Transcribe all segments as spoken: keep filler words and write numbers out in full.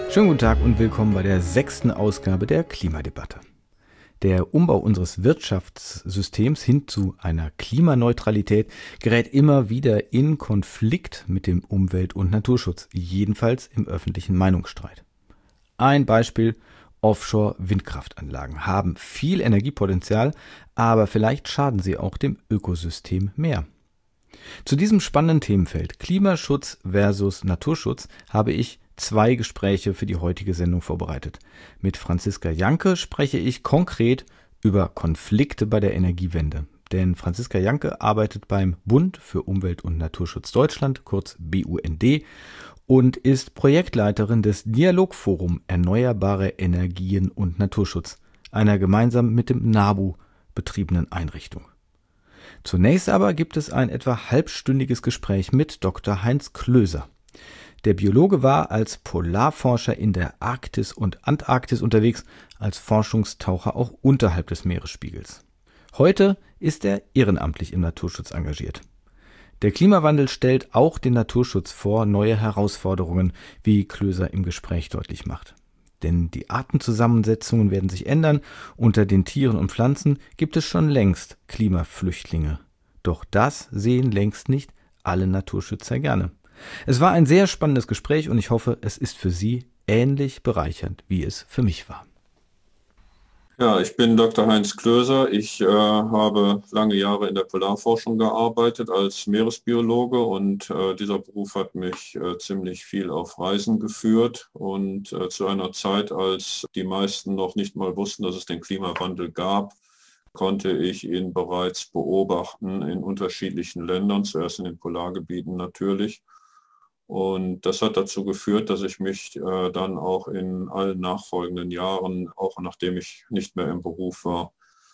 Schönen guten Tag und willkommen bei der sechsten Ausgabe der Klimadebatte. Der Umbau unseres Wirtschaftssystems hin zu einer Klimaneutralität gerät immer wieder in Konflikt mit dem Umwelt- und Naturschutz, jedenfalls im öffentlichen Meinungsstreit. Ein Beispiel: Offshore-Windkraftanlagen haben viel Energiepotenzial, aber vielleicht schaden sie auch dem Ökosystem mehr. Zu diesem spannenden Themenfeld Klimaschutz versus Naturschutz habe ich zwei Gespräche für die heutige Sendung vorbereitet. Mit Franziska Janke spreche ich konkret über Konflikte bei der Energiewende. Denn Franziska Janke arbeitet beim Bund für Umwelt- und Naturschutz Deutschland, kurz B U N D, und ist Projektleiterin des Dialogforum Erneuerbare Energien und Naturschutz, einer gemeinsam mit dem NABU betriebenen Einrichtung. Zunächst aber gibt es ein etwa halbstündiges Gespräch mit Doktor Heinz Klöser. Der Biologe war als Polarforscher in der Arktis und Antarktis unterwegs, als Forschungstaucher auch unterhalb des Meeresspiegels. Heute ist er ehrenamtlich im Naturschutz engagiert. Der Klimawandel stellt auch den Naturschutz vor neue Herausforderungen, wie Klöser im Gespräch deutlich macht. Denn die Artenzusammensetzungen werden sich ändern. Unter den Tieren und Pflanzen gibt es schon längst Klimaflüchtlinge. Doch das sehen längst nicht alle Naturschützer gerne. Es war ein sehr spannendes Gespräch und ich hoffe, es ist für Sie ähnlich bereichernd, wie es für mich war. Ja, ich bin Doktor Heinz Klöser. Ich äh, habe lange Jahre in der Polarforschung gearbeitet als Meeresbiologe und äh, dieser Beruf hat mich äh, ziemlich viel auf Reisen geführt und äh, zu einer Zeit, als die meisten noch nicht mal wussten, dass es den Klimawandel gab, konnte ich ihn bereits beobachten in unterschiedlichen Ländern, zuerst in den Polargebieten natürlich. Und das hat dazu geführt, dass ich mich äh, dann auch in allen nachfolgenden Jahren, auch nachdem ich nicht mehr im Beruf war,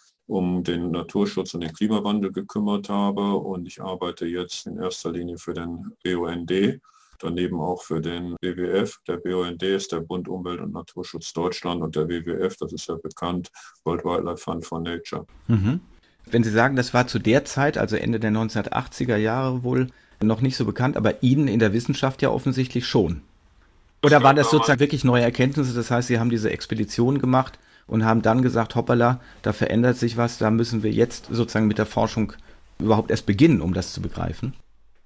um den Naturschutz und den Klimawandel gekümmert habe. Und ich arbeite jetzt in erster Linie für den B U N D, daneben auch für den W W F. Der B U N D ist der Bund Umwelt- und Naturschutz Deutschland und der W W F, das ist ja bekannt, World Wildlife Fund for Nature. Mhm. Wenn Sie sagen, das war zu der Zeit, also Ende der neunzehnhundertachtziger Jahre wohl, noch nicht so bekannt, aber Ihnen in der Wissenschaft ja offensichtlich schon. Oder waren das sozusagen wirklich neue Erkenntnisse? Das heißt, Sie haben diese Expedition gemacht und haben dann gesagt, hoppala, da verändert sich was, da müssen wir jetzt sozusagen mit der Forschung überhaupt erst beginnen, um das zu begreifen?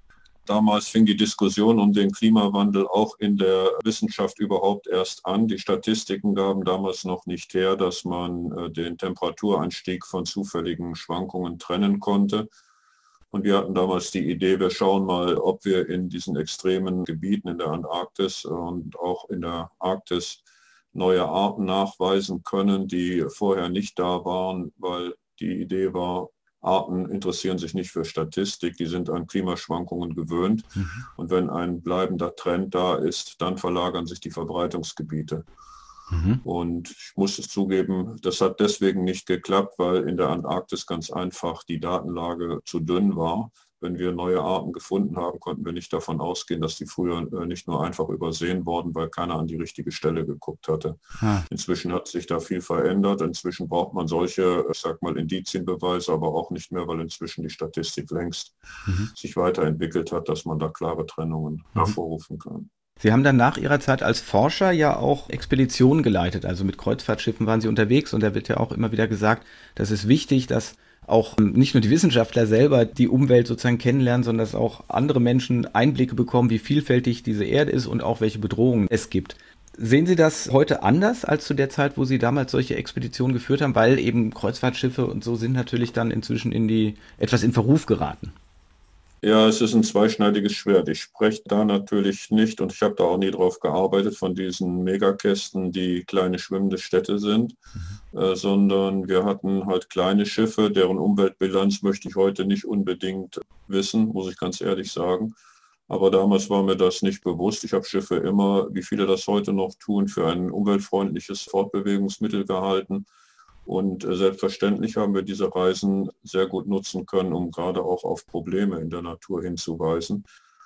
Damals fing die Diskussion um den Klimawandel auch in der Wissenschaft überhaupt erst an. Die Statistiken gaben damals noch nicht her, dass man äh, den Temperaturanstieg von zufälligen Schwankungen trennen konnte. Und wir hatten damals die Idee, wir schauen mal, ob wir in diesen extremen Gebieten in der Antarktis und auch in der Arktis neue Arten nachweisen können, die vorher nicht da waren, weil die Idee war, Arten interessieren sich nicht für Statistik, die sind an Klimaschwankungen gewöhnt. Mhm. Und wenn ein bleibender Trend da ist, dann verlagern sich die Verbreitungsgebiete. Mhm. Und ich muss es zugeben, das hat deswegen nicht geklappt, weil in der Antarktis ganz einfach die Datenlage zu dünn war. Wenn wir neue Arten gefunden haben, konnten wir nicht davon ausgehen, dass die früher nicht nur einfach übersehen wurden, weil keiner an die richtige Stelle geguckt hatte. Ah. Inzwischen hat sich da viel verändert. Inzwischen braucht man solche, ich sag mal, Indizienbeweise, aber auch nicht mehr, weil inzwischen die Statistik längst mhm. sich weiterentwickelt hat, dass man da klare Trennungen mhm. hervorrufen kann. Sie haben dann nach Ihrer Zeit als Forscher ja auch Expeditionen geleitet, also mit Kreuzfahrtschiffen waren Sie unterwegs und da wird ja auch immer wieder gesagt, das ist wichtig, dass auch nicht nur die Wissenschaftler selber die Umwelt sozusagen kennenlernen, sondern dass auch andere Menschen Einblicke bekommen, wie vielfältig diese Erde ist und auch welche Bedrohungen es gibt. Sehen Sie das heute anders als zu der Zeit, wo Sie damals solche Expeditionen geführt haben, weil eben Kreuzfahrtschiffe und so sind natürlich dann inzwischen in die etwas in Verruf geraten? Ja, es ist ein zweischneidiges Schwert. Ich spreche da natürlich nicht und ich habe da auch nie drauf gearbeitet von diesen Megakästen, die kleine schwimmende Städte sind, mhm. äh, sondern wir hatten halt kleine Schiffe, deren Umweltbilanz möchte ich heute nicht unbedingt wissen, muss ich ganz ehrlich sagen. Aber damals war mir das nicht bewusst. Ich habe Schiffe immer, wie viele das heute noch tun, für ein umweltfreundliches Fortbewegungsmittel gehalten. Und selbstverständlich haben wir diese Reisen sehr gut nutzen können, um gerade auch auf Probleme in der Natur hinzuweisen.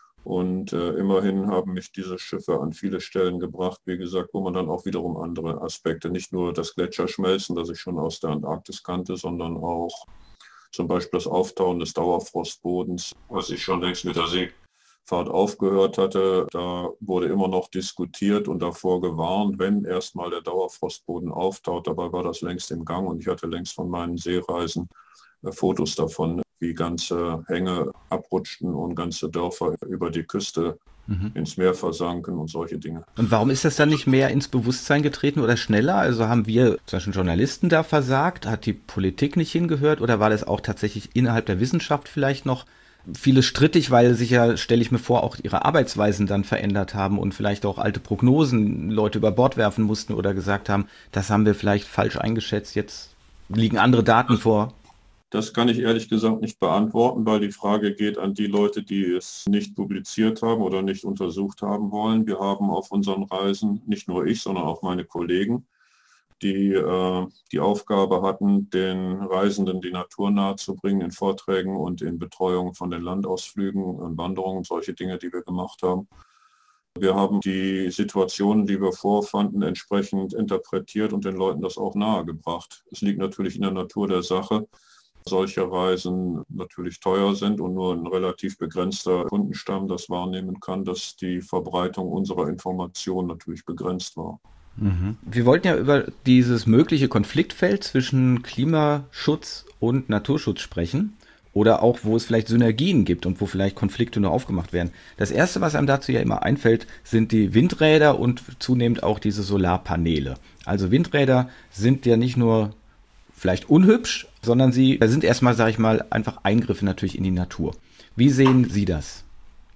Und äh, immerhin haben mich diese Schiffe an viele Stellen gebracht, wie gesagt, wo man dann auch wiederum andere Aspekte, nicht nur das Gletscherschmelzen, das ich schon aus der Antarktis kannte, sondern auch zum Beispiel das Auftauen des Dauerfrostbodens, was ich schon längst mit der See Fahrt aufgehört hatte, da wurde immer noch diskutiert und davor gewarnt, wenn erstmal der Dauerfrostboden auftaut. Dabei war das längst im Gang und ich hatte längst von meinen Seereisen äh, Fotos davon, wie ganze Hänge abrutschten und ganze Dörfer über die Küste mhm. ins Meer versanken und solche Dinge. Und warum ist das dann nicht mehr ins Bewusstsein getreten oder schneller? Also haben wir zum Beispiel Journalisten da versagt? Hat die Politik nicht hingehört? Oder war das auch tatsächlich innerhalb der Wissenschaft vielleicht noch vieles strittig, weil sich ja, stelle ich mir vor, auch ihre Arbeitsweisen dann verändert haben und vielleicht auch alte Prognosen Leute über Bord werfen mussten oder gesagt haben, das haben wir vielleicht falsch eingeschätzt, jetzt liegen andere Daten vor? Das kann ich ehrlich gesagt nicht beantworten, weil die Frage geht an die Leute, die es nicht publiziert haben oder nicht untersucht haben wollen. Wir haben auf unseren Reisen, nicht nur ich, sondern auch meine Kollegen, die äh, die Aufgabe hatten, den Reisenden die Natur nahezubringen in Vorträgen und in Betreuung von den Landausflügen und Wanderungen, solche Dinge, die wir gemacht haben. Wir haben die Situationen, die wir vorfanden, entsprechend interpretiert und den Leuten das auch nahegebracht. Es liegt natürlich in der Natur der Sache, solche Reisen natürlich teuer sind und nur ein relativ begrenzter Kundenstamm das wahrnehmen kann, dass die Verbreitung unserer Informationen natürlich begrenzt war. Wir wollten ja über dieses mögliche Konfliktfeld zwischen Klimaschutz und Naturschutz sprechen oder auch, wo es vielleicht Synergien gibt und wo vielleicht Konflikte nur aufgemacht werden. Das Erste, was einem dazu ja immer einfällt, sind die Windräder und zunehmend auch diese Solarpaneele. Also Windräder sind ja nicht nur vielleicht unhübsch, sondern sie sind erstmal, sage ich mal, einfach Eingriffe natürlich in die Natur. Wie sehen Sie das?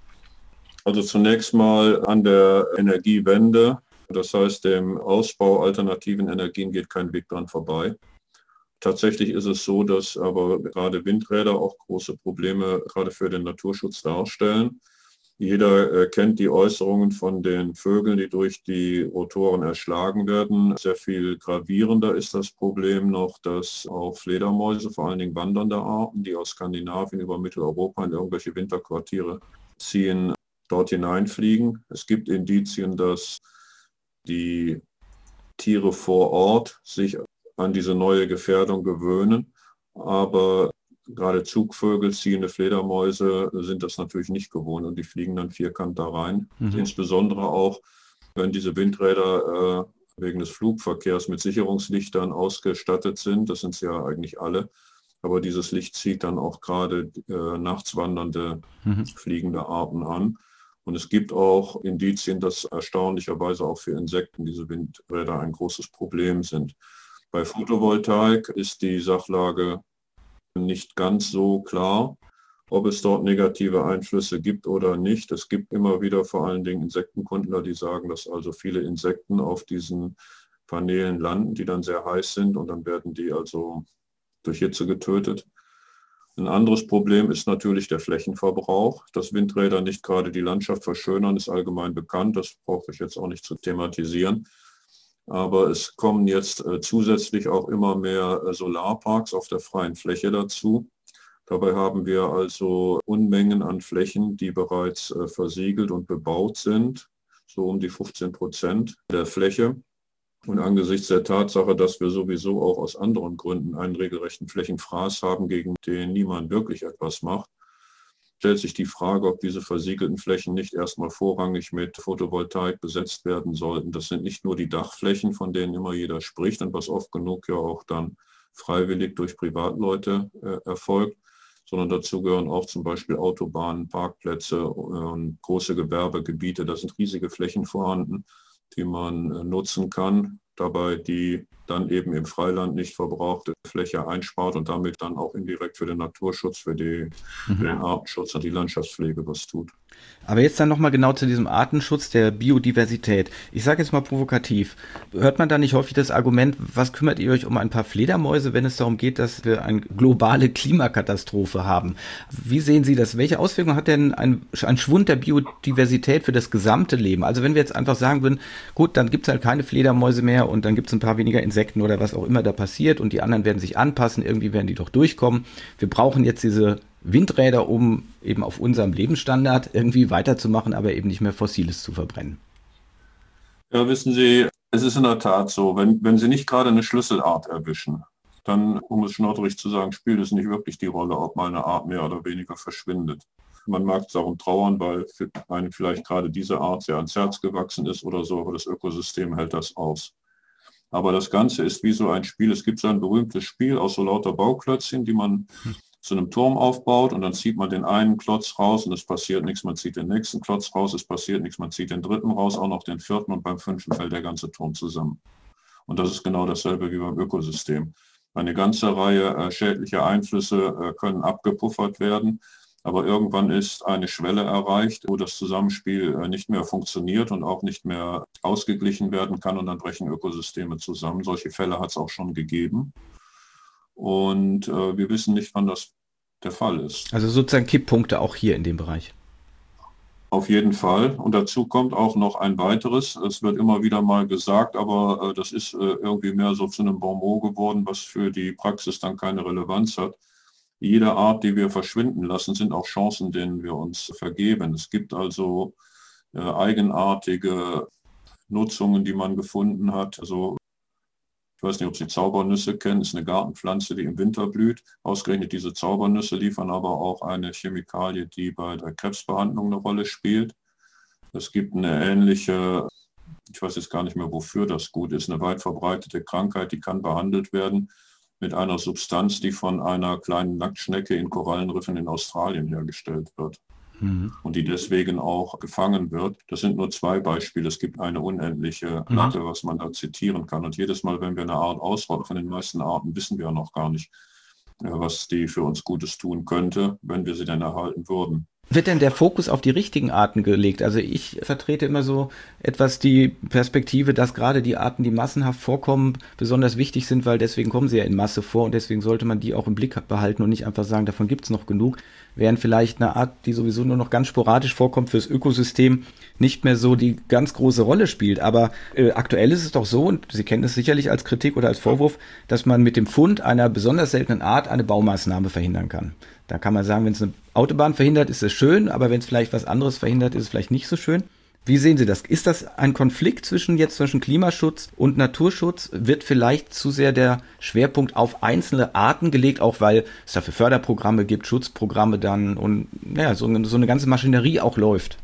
Also zunächst mal an der Energiewende. Das heißt, dem Ausbau alternativen Energien geht kein Weg dran vorbei. Tatsächlich ist es so, dass aber gerade Windräder auch große Probleme gerade für den Naturschutz darstellen. Jeder äh, kennt die Äußerungen von den Vögeln, die durch die Rotoren erschlagen werden. Sehr viel gravierender ist das Problem noch, dass auch Fledermäuse, vor allen Dingen wandernde Arten, die aus Skandinavien über Mitteleuropa in irgendwelche Winterquartiere ziehen, dort hineinfliegen. Es gibt Indizien, dass die Tiere vor Ort sich an diese neue Gefährdung gewöhnen. Aber gerade Zugvögel, ziehende Fledermäuse sind das natürlich nicht gewohnt und die fliegen dann vierkant da rein. Mhm. Insbesondere auch, wenn diese Windräder äh, wegen des Flugverkehrs mit Sicherungslichtern ausgestattet sind. Das sind sie ja eigentlich alle. Aber dieses Licht zieht dann auch gerade äh, nachts wandernde, mhm. fliegende Arten an. Und es gibt auch Indizien, dass erstaunlicherweise auch für Insekten diese Windräder ein großes Problem sind. Bei Photovoltaik ist die Sachlage nicht ganz so klar, ob es dort negative Einflüsse gibt oder nicht. Es gibt immer wieder vor allen Dingen Insektenkundler, die sagen, dass also viele Insekten auf diesen Paneelen landen, die dann sehr heiß sind und dann werden die also durch Hitze getötet. Ein anderes Problem ist natürlich der Flächenverbrauch. Dass Windräder nicht gerade die Landschaft verschönern, ist allgemein bekannt. Das brauche ich jetzt auch nicht zu thematisieren. Aber es kommen jetzt äh, zusätzlich auch immer mehr äh, Solarparks auf der freien Fläche dazu. Dabei haben wir also Unmengen an Flächen, die bereits äh, versiegelt und bebaut sind, so um die fünfzehn Prozent der Fläche. Und angesichts der Tatsache, dass wir sowieso auch aus anderen Gründen einen regelrechten Flächenfraß haben, gegen den niemand wirklich etwas macht, stellt sich die Frage, ob diese versiegelten Flächen nicht erstmal vorrangig mit Photovoltaik besetzt werden sollten. Das sind nicht nur die Dachflächen, von denen immer jeder spricht und was oft genug ja auch dann freiwillig durch Privatleute äh, erfolgt, sondern dazu gehören auch zum Beispiel Autobahnen, Parkplätze und äh, große Gewerbegebiete. Da sind riesige Flächen vorhanden, die man äh, nutzen kann, dabei die dann eben im Freiland nicht verbrauchte Fläche einspart und damit dann auch indirekt für den Naturschutz, für, die, mhm. für den Artenschutz und die Landschaftspflege was tut. Aber jetzt dann nochmal genau zu diesem Artenschutz der Biodiversität. Ich sage jetzt mal provokativ, hört man da nicht häufig das Argument, was kümmert ihr euch um ein paar Fledermäuse, wenn es darum geht, dass wir eine globale Klimakatastrophe haben? Wie sehen Sie das? Welche Auswirkungen hat denn ein, ein Schwund der Biodiversität für das gesamte Leben? Also wenn wir jetzt einfach sagen würden, gut, dann gibt es halt keine Fledermäuse mehr und dann gibt es ein paar weniger Insekten oder was auch immer da passiert und die anderen werden sich anpassen, irgendwie werden die doch durchkommen. Wir brauchen jetzt diese Windräder, um eben auf unserem Lebensstandard irgendwie weiterzumachen, aber eben nicht mehr Fossiles zu verbrennen. Ja, wissen Sie, es ist in der Tat so, wenn, wenn Sie nicht gerade eine Schlüsselart erwischen, dann, um es schnoddrig zu sagen, spielt es nicht wirklich die Rolle, ob mal eine Art mehr oder weniger verschwindet. Man mag darum trauern, weil für einen vielleicht gerade diese Art sehr ans Herz gewachsen ist oder so, aber das Ökosystem hält das aus. Aber das Ganze ist wie so ein Spiel. Es gibt so ein berühmtes Spiel aus so lauter Bauklötzchen, die man zu einem Turm aufbaut und dann zieht man den einen Klotz raus und es passiert nichts. Man zieht den nächsten Klotz raus, es passiert nichts. Man zieht den dritten raus, auch noch den vierten und beim fünften fällt der ganze Turm zusammen. Und das ist genau dasselbe wie beim Ökosystem. Eine ganze Reihe äh, schädlicher Einflüsse äh, können abgepuffert werden. Aber irgendwann ist eine Schwelle erreicht, wo das Zusammenspiel äh, nicht mehr funktioniert und auch nicht mehr ausgeglichen werden kann und dann brechen Ökosysteme zusammen. Solche Fälle hat es auch schon gegeben. Und äh, wir wissen nicht, wann das der Fall ist. Also sozusagen Kipppunkte auch hier in dem Bereich. Auf jeden Fall. Und dazu kommt auch noch ein weiteres. Es wird immer wieder mal gesagt, aber äh, das ist äh, irgendwie mehr so zu einem Bonmot geworden, was für die Praxis dann keine Relevanz hat. Jede Art, die wir verschwinden lassen, sind auch Chancen, denen wir uns vergeben. Es gibt also äh, eigenartige Nutzungen, die man gefunden hat. Also ich weiß nicht, ob Sie Zaubernüsse kennen, das ist eine Gartenpflanze, die im Winter blüht. Ausgerechnet diese Zaubernüsse liefern aber auch eine Chemikalie, die bei der Krebsbehandlung eine Rolle spielt. Es gibt eine ähnliche, ich weiß jetzt gar nicht mehr, wofür das gut ist, eine weit verbreitete Krankheit, die kann behandelt werden mit einer Substanz, die von einer kleinen Nacktschnecke in Korallenriffen in Australien hergestellt wird. Und die deswegen auch gefangen wird. Das sind nur zwei Beispiele. Es gibt eine unendliche Latte, was man da zitieren kann. Und jedes Mal, wenn wir eine Art ausrotten, von den meisten Arten wissen wir noch gar nicht, was die für uns Gutes tun könnte, wenn wir sie denn erhalten würden. Wird denn der Fokus auf die richtigen Arten gelegt? Also ich vertrete immer so etwas die Perspektive, dass gerade die Arten, die massenhaft vorkommen, besonders wichtig sind, weil deswegen kommen sie ja in Masse vor und deswegen sollte man die auch im Blick behalten und nicht einfach sagen, davon gibt es noch genug. Während vielleicht eine Art, die sowieso nur noch ganz sporadisch vorkommt, fürs Ökosystem nicht mehr so die ganz große Rolle spielt. Aber äh, aktuell ist es doch so, und Sie kennen es sicherlich als Kritik oder als Vorwurf, dass man mit dem Fund einer besonders seltenen Art eine Baumaßnahme verhindern kann. Da kann man sagen, wenn es eine Autobahn verhindert, ist es schön, aber wenn es vielleicht was anderes verhindert, ist es vielleicht nicht so schön. Wie sehen Sie das? Ist das ein Konflikt zwischen jetzt zwischen Klimaschutz und Naturschutz? Wird vielleicht zu sehr der Schwerpunkt auf einzelne Arten gelegt, auch weil es dafür Förderprogramme gibt, Schutzprogramme dann und naja, so, so eine ganze Maschinerie auch läuft?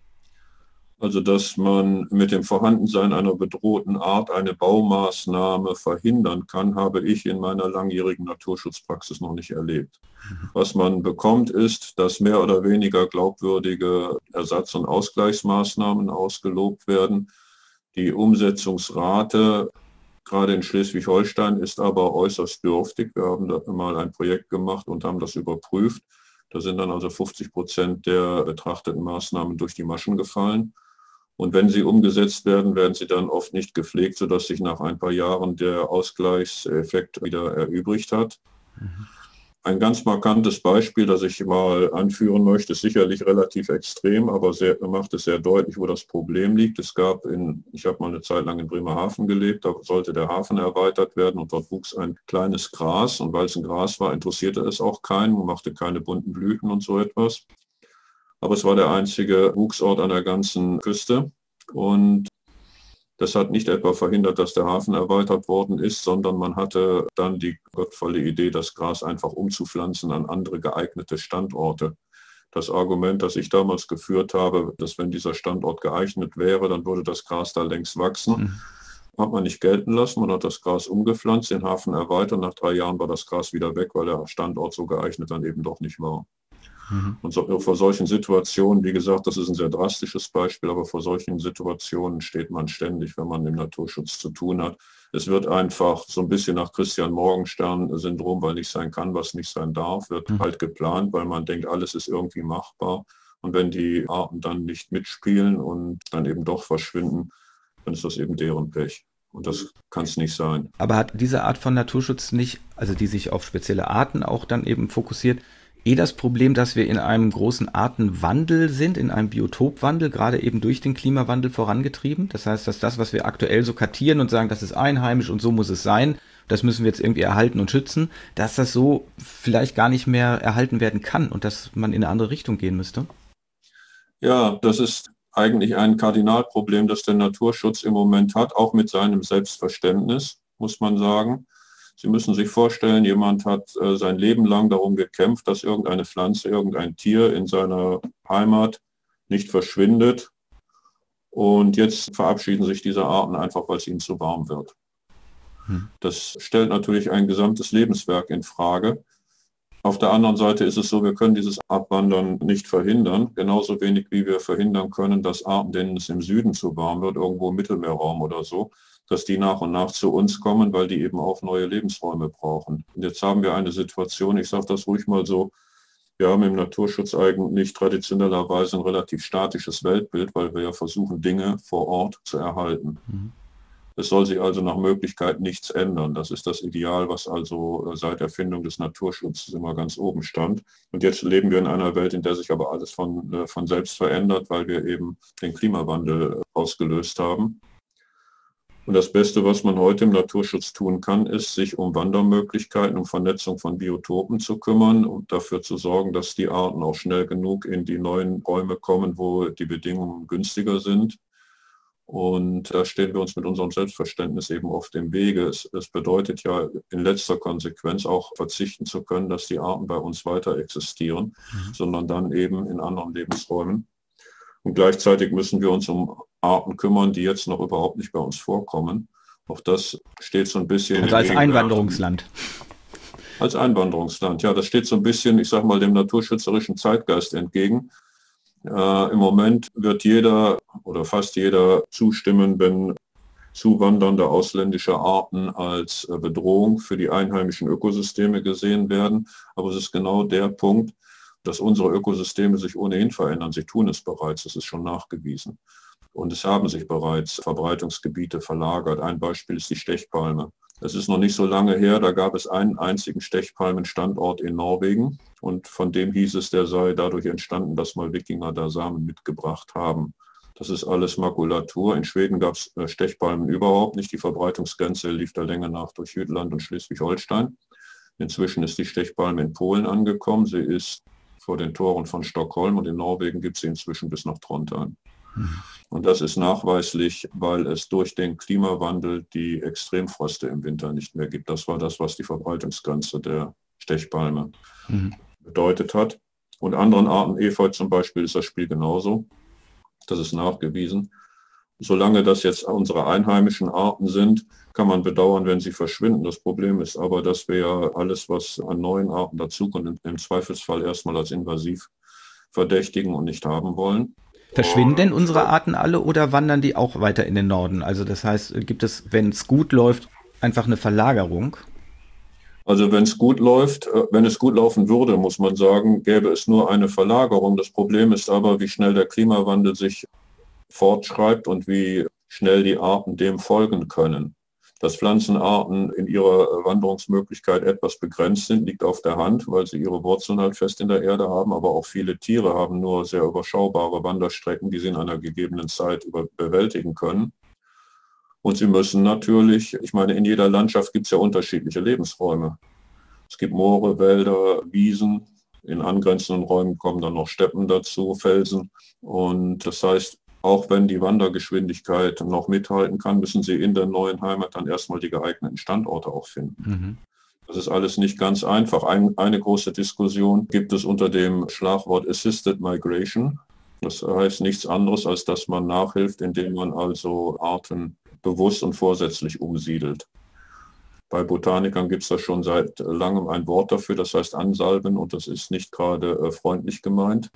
Also dass man mit dem Vorhandensein einer bedrohten Art eine Baumaßnahme verhindern kann, habe ich in meiner langjährigen Naturschutzpraxis noch nicht erlebt. Was man bekommt, ist, dass mehr oder weniger glaubwürdige Ersatz- und Ausgleichsmaßnahmen ausgelobt werden. Die Umsetzungsrate, gerade in Schleswig-Holstein, ist aber äußerst dürftig. Wir haben da mal ein Projekt gemacht und haben das überprüft. Da sind dann also fünfzig Prozent der betrachteten Maßnahmen durch die Maschen gefallen. Und wenn sie umgesetzt werden, werden sie dann oft nicht gepflegt, sodass sich nach ein paar Jahren der Ausgleichseffekt wieder erübrigt hat. Mhm. Ein ganz markantes Beispiel, das ich mal anführen möchte, ist sicherlich relativ extrem, aber sehr, macht es sehr deutlich, wo das Problem liegt. Es gab in, ich habe mal eine Zeit lang in Bremerhaven gelebt, da sollte der Hafen erweitert werden und dort wuchs ein kleines Gras. Und weil es ein Gras war, interessierte es auch keinen, machte keine bunten Blüten und so etwas. Aber es war der einzige Wuchsort an der ganzen Küste und das hat nicht etwa verhindert, dass der Hafen erweitert worden ist, sondern man hatte dann die gottvolle Idee, das Gras einfach umzupflanzen an andere geeignete Standorte. Das Argument, das ich damals geführt habe, dass wenn dieser Standort geeignet wäre, dann würde das Gras da längst wachsen, mhm. hat man nicht gelten lassen. Man hat das Gras umgepflanzt, den Hafen erweitert. Nach drei Jahren war das Gras wieder weg, weil der Standort so geeignet dann eben doch nicht war. Und so, vor solchen Situationen, wie gesagt, das ist ein sehr drastisches Beispiel, aber vor solchen Situationen steht man ständig, wenn man mit dem Naturschutz zu tun hat. Es wird einfach so ein bisschen nach Christian Morgenstern-Syndrom, weil nicht sein kann, was nicht sein darf, wird mhm. halt geplant, weil man denkt, alles ist irgendwie machbar. Und wenn die Arten dann nicht mitspielen und dann eben doch verschwinden, dann ist das eben deren Pech. Und das kann es nicht sein. Aber hat diese Art von Naturschutz nicht, also die sich auf spezielle Arten auch dann eben fokussiert, eh das Problem, dass wir in einem großen Artenwandel sind, in einem Biotopwandel, gerade eben durch den Klimawandel vorangetrieben? Das heißt, dass das, was wir aktuell so kartieren und sagen, das ist einheimisch und so muss es sein, das müssen wir jetzt irgendwie erhalten und schützen, dass das so vielleicht gar nicht mehr erhalten werden kann und dass man in eine andere Richtung gehen müsste? Ja, das ist eigentlich ein Kardinalproblem, das der Naturschutz im Moment hat, auch mit seinem Selbstverständnis, muss man sagen. Sie müssen sich vorstellen, jemand hat äh, sein Leben lang darum gekämpft, dass irgendeine Pflanze, irgendein Tier in seiner Heimat nicht verschwindet. Und jetzt verabschieden sich diese Arten einfach, weil es ihnen zu warm wird. Hm. Das stellt natürlich ein gesamtes Lebenswerk in Frage. Auf der anderen Seite ist es so, wir können dieses Abwandern nicht verhindern, genauso wenig wie wir verhindern können, dass Arten, denen es im Süden zu warm wird, irgendwo im Mittelmeerraum oder so, dass die nach und nach zu uns kommen, weil die eben auch neue Lebensräume brauchen. Und jetzt haben wir eine Situation, ich sage das ruhig mal so, wir haben im Naturschutz eigentlich traditionellerweise ein relativ statisches Weltbild, weil wir ja versuchen, Dinge vor Ort zu erhalten. Mhm. Es soll sich also nach Möglichkeit nichts ändern. Das ist das Ideal, was also seit Erfindung des Naturschutzes immer ganz oben stand. Und jetzt leben wir in einer Welt, in der sich aber alles von, von selbst verändert, weil wir eben den Klimawandel ausgelöst haben. Und das Beste, was man heute im Naturschutz tun kann, ist, sich um Wandermöglichkeiten, um Vernetzung von Biotopen zu kümmern und dafür zu sorgen, dass die Arten auch schnell genug in die neuen Räume kommen, wo die Bedingungen günstiger sind. Und da stehen wir uns mit unserem Selbstverständnis eben auf dem Wege. Es, es bedeutet ja in letzter Konsequenz auch verzichten zu können, dass die Arten bei uns weiter existieren, mhm. sondern dann eben in anderen Lebensräumen. Und gleichzeitig müssen wir uns um Arten kümmern, die jetzt noch überhaupt nicht bei uns vorkommen. Auch das steht so ein bisschen... Also als Einwanderungsland. Als Einwanderungsland, ja, das steht so ein bisschen, ich sag mal, dem naturschützerischen Zeitgeist entgegen. Äh, Im Moment wird jeder oder fast jeder zustimmen, wenn zuwandernde ausländische Arten als äh, Bedrohung für die einheimischen Ökosysteme gesehen werden. Aber es ist genau der Punkt, dass unsere Ökosysteme sich ohnehin verändern. Sie tun es bereits, das ist schon nachgewiesen. Und es haben sich bereits Verbreitungsgebiete verlagert. Ein Beispiel ist die Stechpalme. Es ist noch nicht so lange her, da gab es einen einzigen Stechpalmenstandort in Norwegen und von dem hieß es, der sei dadurch entstanden, dass mal Wikinger da Samen mitgebracht haben. Das ist alles Makulatur. In Schweden gab es Stechpalmen überhaupt nicht. Die Verbreitungsgrenze lief der Länge nach durch Jütland und Schleswig-Holstein. Inzwischen ist die Stechpalme in Polen angekommen. Sie ist vor den Toren von Stockholm und in Norwegen gibt es sie inzwischen bis nach Trondheim. Und das ist nachweislich, weil es durch den Klimawandel die Extremfröste im Winter nicht mehr gibt. Das war das, was die Verbreitungsgrenze der Stechpalme mhm. bedeutet hat. Und anderen Arten, Efeu zum Beispiel, ist das Spiel genauso. Das ist nachgewiesen. Solange das jetzt unsere einheimischen Arten sind, kann man bedauern, wenn sie verschwinden. Das Problem ist aber, dass wir ja alles, was an neuen Arten dazukommt, im Zweifelsfall erstmal als invasiv verdächtigen und nicht haben wollen. Verschwinden denn unsere Arten alle oder wandern die auch weiter in den Norden? Also das heißt, gibt es, wenn es gut läuft, einfach eine Verlagerung? Also wenn es gut läuft, wenn es gut laufen würde, muss man sagen, gäbe es nur eine Verlagerung. Das Problem ist aber, wie schnell der Klimawandel sich fortschreibt und wie schnell die Arten dem folgen können. Dass Pflanzenarten in ihrer Wanderungsmöglichkeit etwas begrenzt sind, liegt auf der Hand, weil sie ihre Wurzeln halt fest in der Erde haben. Aber auch viele Tiere haben nur sehr überschaubare Wanderstrecken, die sie in einer gegebenen Zeit über bewältigen können. Und sie müssen natürlich, ich meine, in jeder Landschaft gibt es ja unterschiedliche Lebensräume. Es gibt Moore, Wälder, Wiesen. In angrenzenden Räumen kommen dann noch Steppen dazu, Felsen. Und das heißt, auch wenn die Wandergeschwindigkeit noch mithalten kann, müssen sie in der neuen Heimat dann erstmal die geeigneten Standorte auch finden. Mhm. Das ist alles nicht ganz einfach. Ein, eine große Diskussion gibt es unter dem Schlagwort Assisted Migration. Das heißt nichts anderes, als dass man nachhilft, indem man also Arten bewusst und vorsätzlich umsiedelt. Bei Botanikern gibt es da schon seit langem ein Wort dafür, das heißt ansalben, und das ist nicht gerade äh, freundlich gemeint.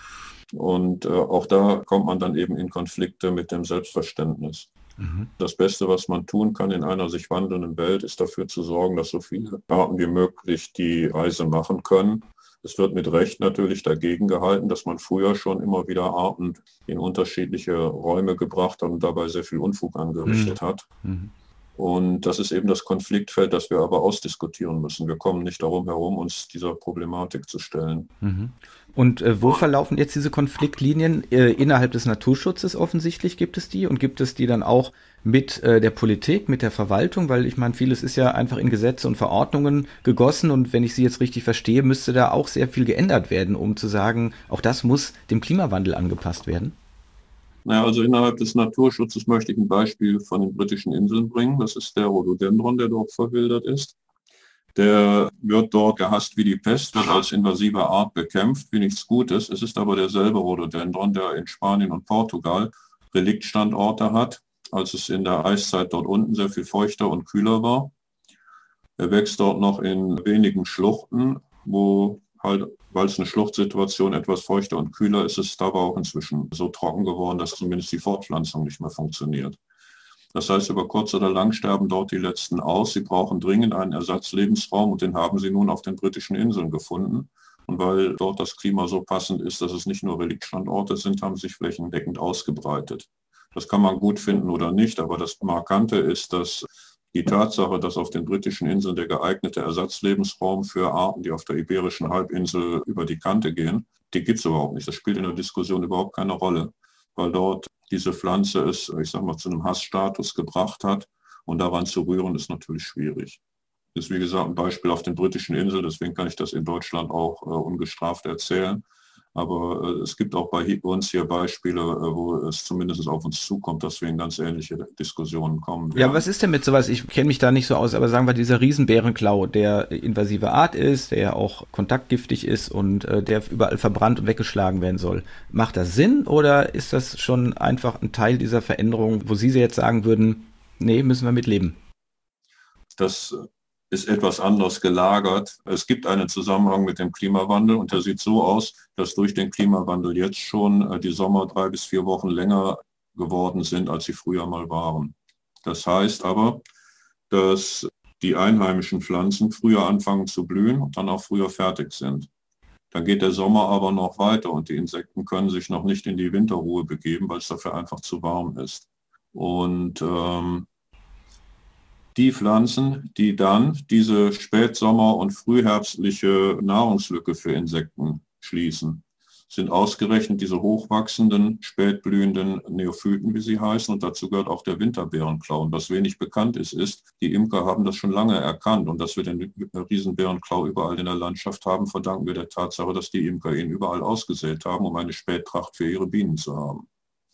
Und äh, auch da kommt man dann eben in Konflikte mit dem Selbstverständnis. Mhm. Das Beste, was man tun kann in einer sich wandelnden Welt, ist dafür zu sorgen, dass so viele Arten wie möglich die Reise machen können. Es wird mit Recht natürlich dagegen gehalten, dass man früher schon immer wieder Arten in unterschiedliche Räume gebracht hat und dabei sehr viel Unfug angerichtet mhm. hat. Mhm. Und das ist eben das Konfliktfeld, das wir aber ausdiskutieren müssen. Wir kommen nicht darum herum, uns dieser Problematik zu stellen. Mhm. Und äh, wo verlaufen jetzt diese Konfliktlinien? Äh, innerhalb des Naturschutzes offensichtlich gibt es die, und gibt es die dann auch mit äh, der Politik, mit der Verwaltung? Weil ich meine, vieles ist ja einfach in Gesetze und Verordnungen gegossen, und wenn ich Sie jetzt richtig verstehe, müsste da auch sehr viel geändert werden, um zu sagen, auch das muss dem Klimawandel angepasst werden. Naja, also innerhalb des Naturschutzes möchte ich ein Beispiel von den britischen Inseln bringen. Das ist der Rhododendron, der dort verwildert ist. Der wird dort gehasst wie die Pest, wird als invasive Art bekämpft, wie nichts Gutes. Es ist aber derselbe Rhododendron, der in Spanien und Portugal Reliktstandorte hat, als es in der Eiszeit dort unten sehr viel feuchter und kühler war. Er wächst dort noch in wenigen Schluchten, wo halt, weil es eine Schluchtsituation etwas feuchter und kühler ist, ist es aber auch inzwischen so trocken geworden, dass zumindest die Fortpflanzung nicht mehr funktioniert. Das heißt, über kurz oder lang sterben dort die Letzten aus. Sie brauchen dringend einen Ersatzlebensraum und den haben sie nun auf den britischen Inseln gefunden. Und weil dort das Klima so passend ist, dass es nicht nur Reliktstandorte sind, haben sie sich flächendeckend ausgebreitet. Das kann man gut finden oder nicht, aber das Markante ist, dass die Tatsache, dass auf den britischen Inseln der geeignete Ersatzlebensraum für Arten, die auf der Iberischen Halbinsel über die Kante gehen, die gibt es überhaupt nicht. Das spielt in der Diskussion überhaupt keine Rolle, weil dort diese Pflanze es, ich sag mal, zu einem Hassstatus gebracht hat und daran zu rühren, ist natürlich schwierig. Das ist wie gesagt ein Beispiel auf den britischen Inseln, deswegen kann ich das in Deutschland auch äh, ungestraft erzählen. Aber äh, es gibt auch bei uns hier Beispiele, äh, wo es zumindest auf uns zukommt, dass wir in ganz ähnliche Diskussionen kommen werden. Ja, was ist denn mit sowas? Ich kenne mich da nicht so aus, aber sagen wir dieser Riesenbärenklau, der invasive Art ist, der auch kontaktgiftig ist und äh, der überall verbrannt und weggeschlagen werden soll. Macht das Sinn oder ist das schon einfach ein Teil dieser Veränderung, wo Sie jetzt sagen würden, nee, müssen wir mit leben? Das ist etwas anders gelagert. Es gibt einen Zusammenhang mit dem Klimawandel und der sieht so aus, dass durch den Klimawandel jetzt schon die Sommer drei bis vier Wochen länger geworden sind, als sie früher mal waren. Das heißt aber, dass die einheimischen Pflanzen früher anfangen zu blühen und dann auch früher fertig sind. Dann geht der Sommer aber noch weiter und die Insekten können sich noch nicht in die Winterruhe begeben, weil es dafür einfach zu warm ist. Und ähm, die Pflanzen, die dann diese Spätsommer- und frühherbstliche Nahrungslücke für Insekten schließen, sind ausgerechnet diese hochwachsenden, spätblühenden Neophyten, wie sie heißen, und dazu gehört auch der Winterbärenklau. Und was wenig bekannt ist, ist, die Imker haben das schon lange erkannt und dass wir den Riesenbärenklau überall in der Landschaft haben, verdanken wir der Tatsache, dass die Imker ihn überall ausgesät haben, um eine Spättracht für ihre Bienen zu haben.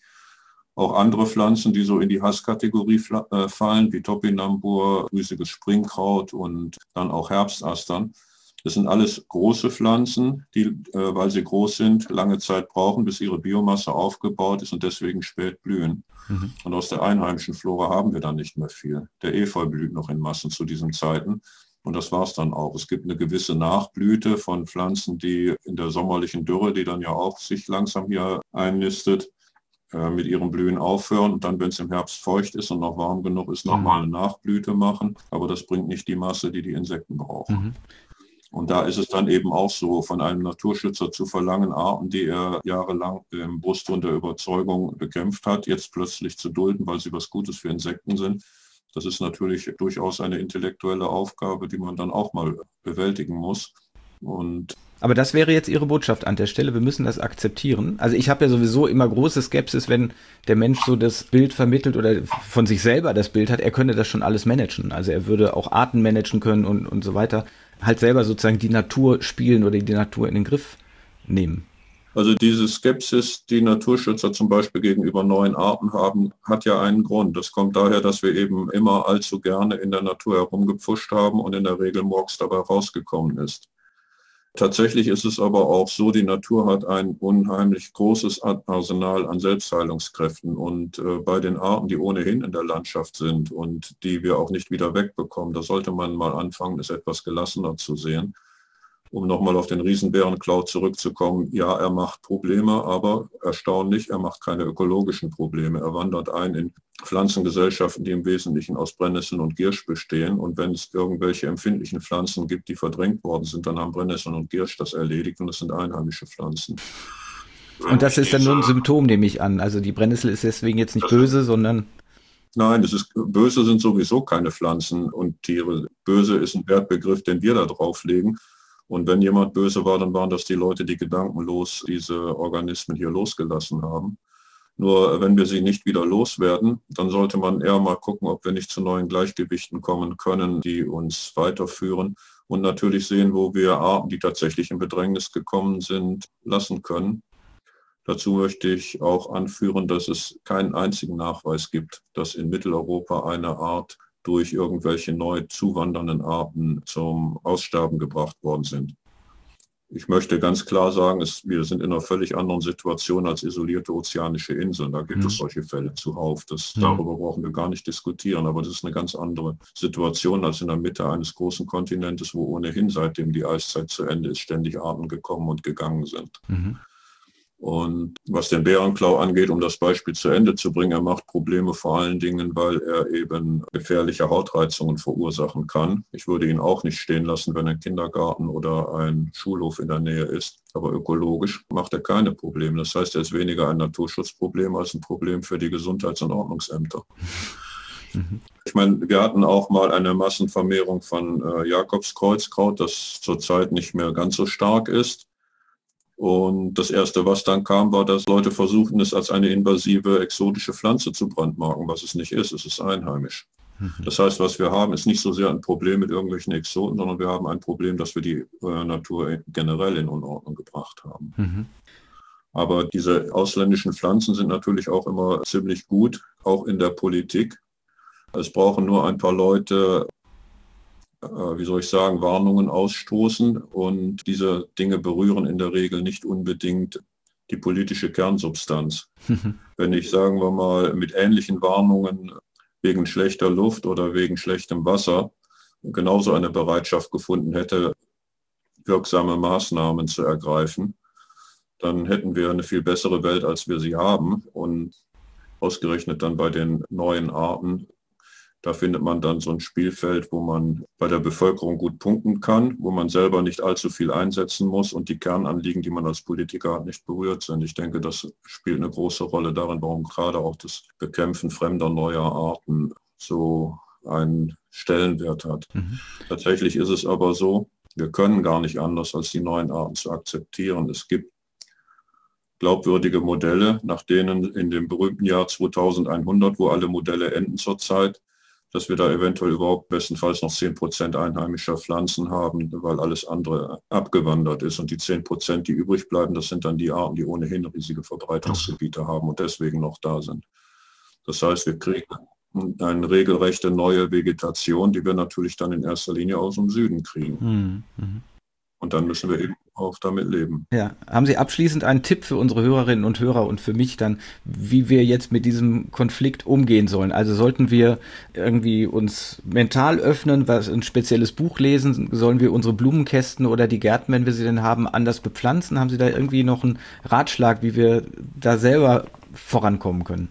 Auch andere Pflanzen, die so in die Hasskategorie fallen, wie Topinambur, rüsiges Springkraut und dann auch Herbstastern. Das sind alles große Pflanzen, die, weil sie groß sind, lange Zeit brauchen, bis ihre Biomasse aufgebaut ist und deswegen spät blühen. Mhm. Und aus der einheimischen Flora haben wir dann nicht mehr viel. Der Efeu blüht noch in Massen zu diesen Zeiten. Und das war es dann auch. Es gibt eine gewisse Nachblüte von Pflanzen, die in der sommerlichen Dürre, die dann ja auch sich langsam hier einnistet, mit ihrem Blühen aufhören und dann, wenn es im Herbst feucht ist und noch warm genug ist, nochmal eine Nachblüte machen. Aber das bringt nicht die Masse, die die Insekten brauchen. Mhm. Und da ist es dann eben auch so, von einem Naturschützer zu verlangen, Arten, die er jahrelang im Brustton der Überzeugung bekämpft hat, jetzt plötzlich zu dulden, weil sie was Gutes für Insekten sind. Das ist natürlich durchaus eine intellektuelle Aufgabe, die man dann auch mal bewältigen muss. Und aber das wäre jetzt Ihre Botschaft an der Stelle, wir müssen das akzeptieren. Also ich habe ja sowieso immer große Skepsis, wenn der Mensch so das Bild vermittelt oder von sich selber das Bild hat, er könne das schon alles managen. Also er würde auch Arten managen können und, und so weiter. Halt selber sozusagen die Natur spielen oder die Natur in den Griff nehmen. Also diese Skepsis, die Naturschützer zum Beispiel gegenüber neuen Arten haben, hat ja einen Grund. Das kommt daher, dass wir eben immer allzu gerne in der Natur herumgepfuscht haben und in der Regel Murks dabei rausgekommen ist. Tatsächlich ist es aber auch so, die Natur hat ein unheimlich großes Arsenal an Selbstheilungskräften und äh, bei den Arten, die ohnehin in der Landschaft sind und die wir auch nicht wieder wegbekommen, da sollte man mal anfangen, es etwas gelassener zu sehen. Um nochmal auf den Riesenbärenklau zurückzukommen, ja, er macht Probleme, aber erstaunlich, er macht keine ökologischen Probleme. Er wandert ein in Pflanzengesellschaften, die im Wesentlichen aus Brennnesseln und Giersch bestehen. Und wenn es irgendwelche empfindlichen Pflanzen gibt, die verdrängt worden sind, dann haben Brennnesseln und Giersch das erledigt und das sind einheimische Pflanzen. Und das ist dann nur ein Symptom, nehme ich an. Also die Brennnessel ist deswegen jetzt nicht böse, sondern... Nein, das ist, böse sind sowieso keine Pflanzen und Tiere. Böse ist ein Wertbegriff, den wir da drauflegen. Und wenn jemand böse war, dann waren das die Leute, die gedankenlos diese Organismen hier losgelassen haben. Nur wenn wir sie nicht wieder loswerden, dann sollte man eher mal gucken, ob wir nicht zu neuen Gleichgewichten kommen können, die uns weiterführen. Und natürlich sehen, wo wir Arten, die tatsächlich in Bedrängnis gekommen sind, lassen können. Dazu möchte ich auch anführen, dass es keinen einzigen Nachweis gibt, dass in Mitteleuropa eine Art durch irgendwelche neu zuwandernden Arten zum Aussterben gebracht worden sind. Ich möchte ganz klar sagen, es, wir sind in einer völlig anderen Situation als isolierte ozeanische Inseln. Da gibt mhm. es solche Fälle zuhauf. Das, mhm. Darüber brauchen wir gar nicht diskutieren. Aber das ist eine ganz andere Situation als in der Mitte eines großen Kontinentes, wo ohnehin seitdem die Eiszeit zu Ende ist, ständig Arten gekommen und gegangen sind. Mhm. Und was den Bärenklau angeht, um das Beispiel zu Ende zu bringen, er macht Probleme vor allen Dingen, weil er eben gefährliche Hautreizungen verursachen kann. Ich würde ihn auch nicht stehen lassen, wenn ein Kindergarten oder ein Schulhof in der Nähe ist. Aber ökologisch macht er keine Probleme. Das heißt, er ist weniger ein Naturschutzproblem als ein Problem für die Gesundheits- und Ordnungsämter. Mhm. Ich meine, wir hatten auch mal eine Massenvermehrung von äh, Jakobskreuzkraut, das zurzeit nicht mehr ganz so stark ist. Und das Erste, was dann kam, war, dass Leute versuchten, es als eine invasive, exotische Pflanze zu brandmarken, was es nicht ist. Es ist einheimisch. Mhm. Das heißt, was wir haben, ist nicht so sehr ein Problem mit irgendwelchen Exoten, sondern wir haben ein Problem, dass wir die äh, Natur generell in Unordnung gebracht haben. Mhm. Aber diese ausländischen Pflanzen sind natürlich auch immer ziemlich gut, auch in der Politik. Es brauchen nur ein paar Leute, wie soll ich sagen, Warnungen ausstoßen, und diese Dinge berühren in der Regel nicht unbedingt die politische Kernsubstanz. Wenn ich, sagen wir mal, mit ähnlichen Warnungen wegen schlechter Luft oder wegen schlechtem Wasser genauso eine Bereitschaft gefunden hätte, wirksame Maßnahmen zu ergreifen, dann hätten wir eine viel bessere Welt, als wir sie haben. Und ausgerechnet dann bei den neuen Arten, da findet man dann so ein Spielfeld, wo man bei der Bevölkerung gut punkten kann, wo man selber nicht allzu viel einsetzen muss und die Kernanliegen, die man als Politiker hat, nicht berührt sind. Ich denke, das spielt eine große Rolle darin, warum gerade auch das Bekämpfen fremder neuer Arten so einen Stellenwert hat. Mhm. Tatsächlich ist es aber so, wir können gar nicht anders, als die neuen Arten zu akzeptieren. Es gibt glaubwürdige Modelle, nach denen in dem berühmten Jahr zweitausendeinhundert, wo alle Modelle enden zurzeit, dass wir da eventuell überhaupt bestenfalls noch zehn Prozent einheimischer Pflanzen haben, weil alles andere abgewandert ist. Und die zehn Prozent, die übrig bleiben, das sind dann die Arten, die ohnehin riesige Verbreitungsgebiete haben und deswegen noch da sind. Das heißt, wir kriegen eine regelrechte neue Vegetation, die wir natürlich dann in erster Linie aus dem Süden kriegen. Mhm. Und dann müssen wir eben auch damit leben. Ja, haben Sie abschließend einen Tipp für unsere Hörerinnen und Hörer und für mich dann, wie wir jetzt mit diesem Konflikt umgehen sollen? Also sollten wir irgendwie uns mental öffnen, was ein spezielles Buch lesen? Sollen wir unsere Blumenkästen oder die Gärten, wenn wir sie denn haben, anders bepflanzen? Haben Sie da irgendwie noch einen Ratschlag, wie wir da selber vorankommen können?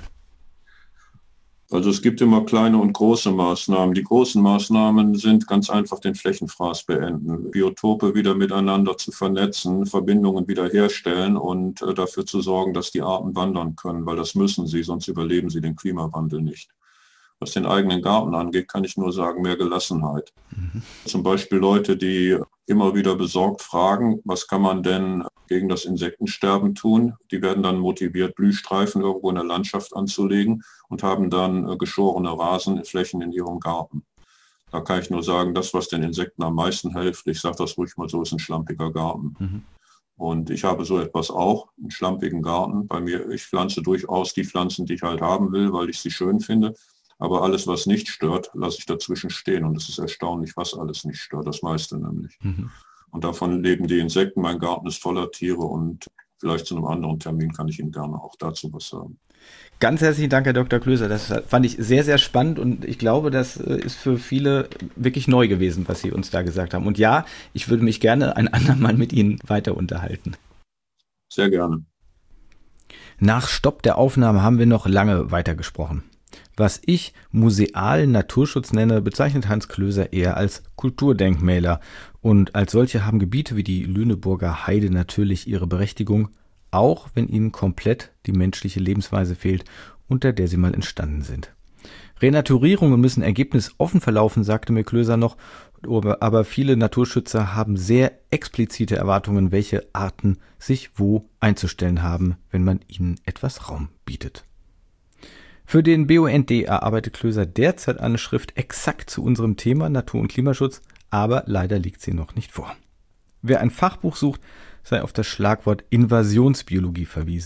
Also es gibt immer kleine und große Maßnahmen. Die großen Maßnahmen sind ganz einfach den Flächenfraß beenden, Biotope wieder miteinander zu vernetzen, Verbindungen wieder herstellen und äh, dafür zu sorgen, dass die Arten wandern können, weil das müssen sie, sonst überleben sie den Klimawandel nicht. Was den eigenen Garten angeht, kann ich nur sagen, mehr Gelassenheit. Mhm. Zum Beispiel Leute, die immer wieder besorgt fragen, was kann man denn gegen das Insektensterben tun? Die werden dann motiviert, Blühstreifen irgendwo in der Landschaft anzulegen und haben dann äh, geschorene Rasenflächen in ihrem Garten. Da kann ich nur sagen, das, was den Insekten am meisten hilft, ich sage das ruhig mal so, ist ein schlampiger Garten. Mhm. Und ich habe so etwas auch, einen schlampigen Garten. Bei mir, ich pflanze durchaus die Pflanzen, die ich halt haben will, weil ich sie schön finde. Aber alles, was nicht stört, lasse ich dazwischen stehen. Und es ist erstaunlich, was alles nicht stört, das meiste nämlich. Mhm. Und davon leben die Insekten. Mein Garten ist voller Tiere und vielleicht zu einem anderen Termin kann ich Ihnen gerne auch dazu was sagen. Ganz herzlichen Dank, Herr Doktor Klöser. Das fand ich sehr, sehr spannend und ich glaube, das ist für viele wirklich neu gewesen, was Sie uns da gesagt haben. Und ja, ich würde mich gerne ein andermal mit Ihnen weiter unterhalten. Sehr gerne. Nach Stopp der Aufnahme haben wir noch lange weitergesprochen. Was ich musealen Naturschutz nenne, bezeichnet Hans Klöser eher als Kulturdenkmäler. Und als solche haben Gebiete wie die Lüneburger Heide natürlich ihre Berechtigung, auch wenn ihnen komplett die menschliche Lebensweise fehlt, unter der sie mal entstanden sind. Renaturierungen müssen ergebnisoffen verlaufen, sagte mir Klöser noch, aber viele Naturschützer haben sehr explizite Erwartungen, welche Arten sich wo einzustellen haben, wenn man ihnen etwas Raum bietet. Für den B U N D erarbeitet Klöser derzeit eine Schrift exakt zu unserem Thema Natur- und Klimaschutz, aber leider liegt sie noch nicht vor. Wer ein Fachbuch sucht, sei auf das Schlagwort Invasionsbiologie verwiesen.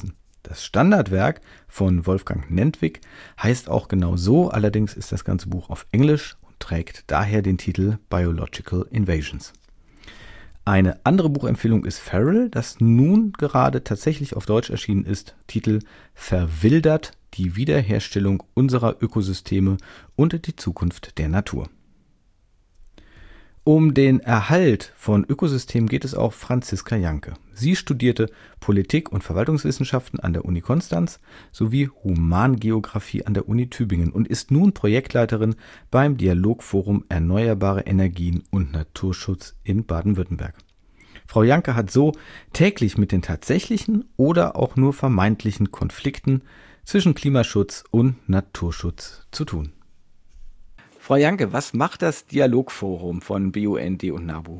Das Standardwerk von Wolfgang Nentwich heißt auch genau so, allerdings ist das ganze Buch auf Englisch und trägt daher den Titel Biological Invasions. Eine andere Buchempfehlung ist Feral, das nun gerade tatsächlich auf Deutsch erschienen ist. Titel Verwildert, die Wiederherstellung unserer Ökosysteme und die Zukunft der Natur. Um den Erhalt von Ökosystemen geht es auch Franziska Janke. Sie studierte Politik- und Verwaltungswissenschaften an der Uni Konstanz sowie Humangeographie an der Uni Tübingen und ist nun Projektleiterin beim Dialogforum Erneuerbare Energien und Naturschutz in Baden-Württemberg. Frau Janke hat so täglich mit den tatsächlichen oder auch nur vermeintlichen Konflikten zwischen Klimaschutz und Naturschutz zu tun. Frau Janke, was macht das Dialogforum von B U N D und NABU?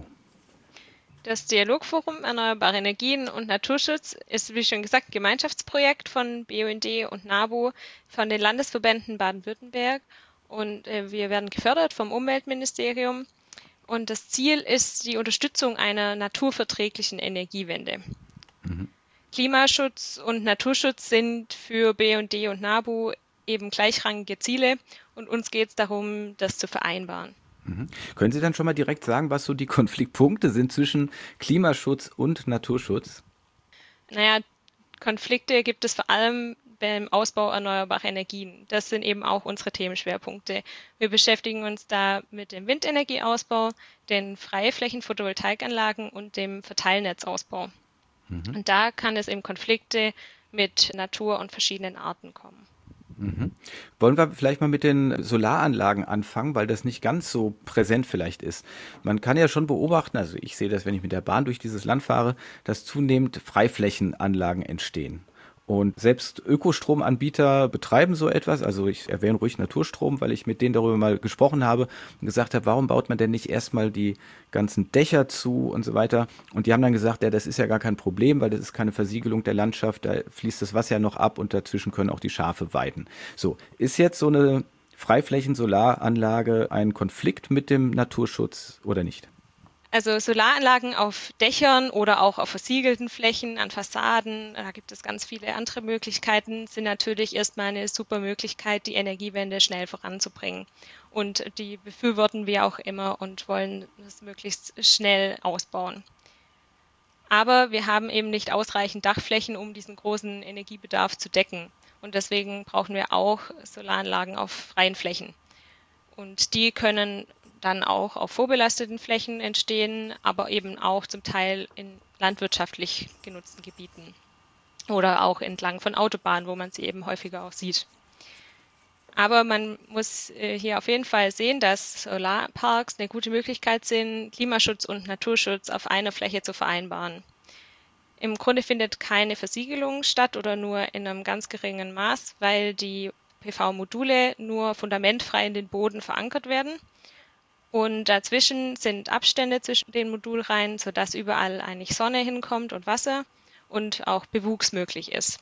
Das Dialogforum Erneuerbare Energien und Naturschutz ist, wie schon gesagt, Gemeinschaftsprojekt von B U N D und NABU, von den Landesverbänden Baden-Württemberg, und äh, wir werden gefördert vom Umweltministerium, und das Ziel ist die Unterstützung einer naturverträglichen Energiewende. Mhm. Klimaschutz und Naturschutz sind für B U N D und NABU eben gleichrangige Ziele, und uns geht es darum, das zu vereinbaren. Mhm. Können Sie dann schon mal direkt sagen, was so die Konfliktpunkte sind zwischen Klimaschutz und Naturschutz? Naja, Konflikte gibt es vor allem beim Ausbau erneuerbarer Energien. Das sind eben auch unsere Themenschwerpunkte. Wir beschäftigen uns da mit dem Windenergieausbau, den Freiflächen-Photovoltaikanlagen und dem Verteilnetzausbau. Mhm. Und da kann es eben Konflikte mit Natur und verschiedenen Arten kommen. Mhm. Wollen wir vielleicht mal mit den Solaranlagen anfangen, weil das nicht ganz so präsent vielleicht ist. Man kann ja schon beobachten, also ich sehe das, wenn ich mit der Bahn durch dieses Land fahre, dass zunehmend Freiflächenanlagen entstehen. Und selbst Ökostromanbieter betreiben so etwas, also ich erwähne ruhig Naturstrom, weil ich mit denen darüber mal gesprochen habe und gesagt habe, warum baut man denn nicht erstmal die ganzen Dächer zu und so weiter. Und die haben dann gesagt, ja, das ist ja gar kein Problem, weil das ist keine Versiegelung der Landschaft, da fließt das Wasser ja noch ab und dazwischen können auch die Schafe weiden. So, ist jetzt so eine Freiflächen-Solaranlage ein Konflikt mit dem Naturschutz oder nicht? Also Solaranlagen auf Dächern oder auch auf versiegelten Flächen, an Fassaden, da gibt es ganz viele andere Möglichkeiten, sind natürlich erstmal eine super Möglichkeit, die Energiewende schnell voranzubringen. Und die befürworten wir auch immer und wollen das möglichst schnell ausbauen. Aber wir haben eben nicht ausreichend Dachflächen, um diesen großen Energiebedarf zu decken. Und deswegen brauchen wir auch Solaranlagen auf freien Flächen. Und die können dann auch auf vorbelasteten Flächen entstehen, aber eben auch zum Teil in landwirtschaftlich genutzten Gebieten oder auch entlang von Autobahnen, wo man sie eben häufiger auch sieht. Aber man muss hier auf jeden Fall sehen, dass Solarparks eine gute Möglichkeit sind, Klimaschutz und Naturschutz auf einer Fläche zu vereinbaren. Im Grunde findet keine Versiegelung statt oder nur in einem ganz geringen Maß, weil die P V-Module nur fundamentfrei in den Boden verankert werden. Und dazwischen sind Abstände zwischen den Modulreihen, sodass überall eigentlich Sonne hinkommt und Wasser und auch Bewuchs möglich ist.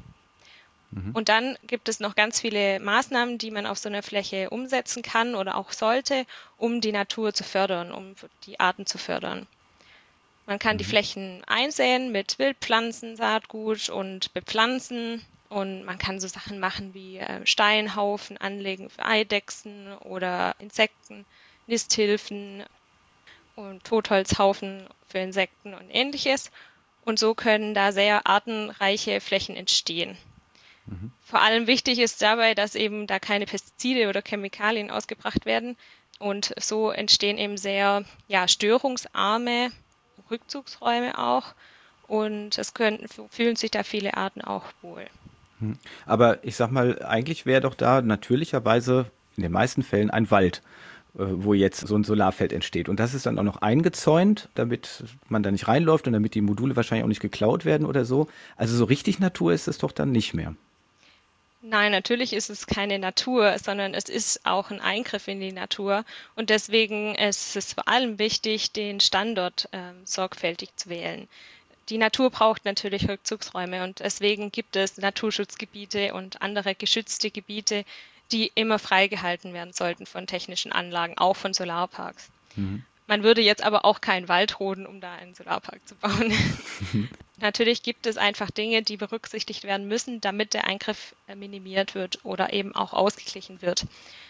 Mhm. Und dann gibt es noch ganz viele Maßnahmen, die man auf so einer Fläche umsetzen kann oder auch sollte, um die Natur zu fördern, um die Arten zu fördern. Man kann mhm. die Flächen einsäen mit Wildpflanzen, Saatgut und bepflanzen. Und man kann so Sachen machen wie Steinhaufen anlegen für Eidechsen oder Insekten, Nisthilfen und Totholzhaufen für Insekten und ähnliches. Und so können da sehr artenreiche Flächen entstehen. Mhm. Vor allem wichtig ist dabei, dass eben da keine Pestizide oder Chemikalien ausgebracht werden. Und so entstehen eben sehr ja, störungsarme Rückzugsräume auch. Und es können, fühlen sich da viele Arten auch wohl. Aber ich sag mal, eigentlich wäre doch da natürlicherweise in den meisten Fällen ein Wald, wo jetzt so ein Solarfeld entsteht. Und das ist dann auch noch eingezäunt, damit man da nicht reinläuft und damit die Module wahrscheinlich auch nicht geklaut werden oder so. Also so richtig Natur ist es doch dann nicht mehr. Nein, natürlich ist es keine Natur, sondern es ist auch ein Eingriff in die Natur. Und deswegen ist es vor allem wichtig, den Standort äh, sorgfältig zu wählen. Die Natur braucht natürlich Rückzugsräume und deswegen gibt es Naturschutzgebiete und andere geschützte Gebiete, die immer freigehalten werden sollten von technischen Anlagen, auch von Solarparks. Mhm. Man würde jetzt aber auch keinen Wald roden, um da einen Solarpark zu bauen. Natürlich gibt es einfach Dinge, die berücksichtigt werden müssen, damit der Eingriff minimiert wird oder eben auch ausgeglichen wird.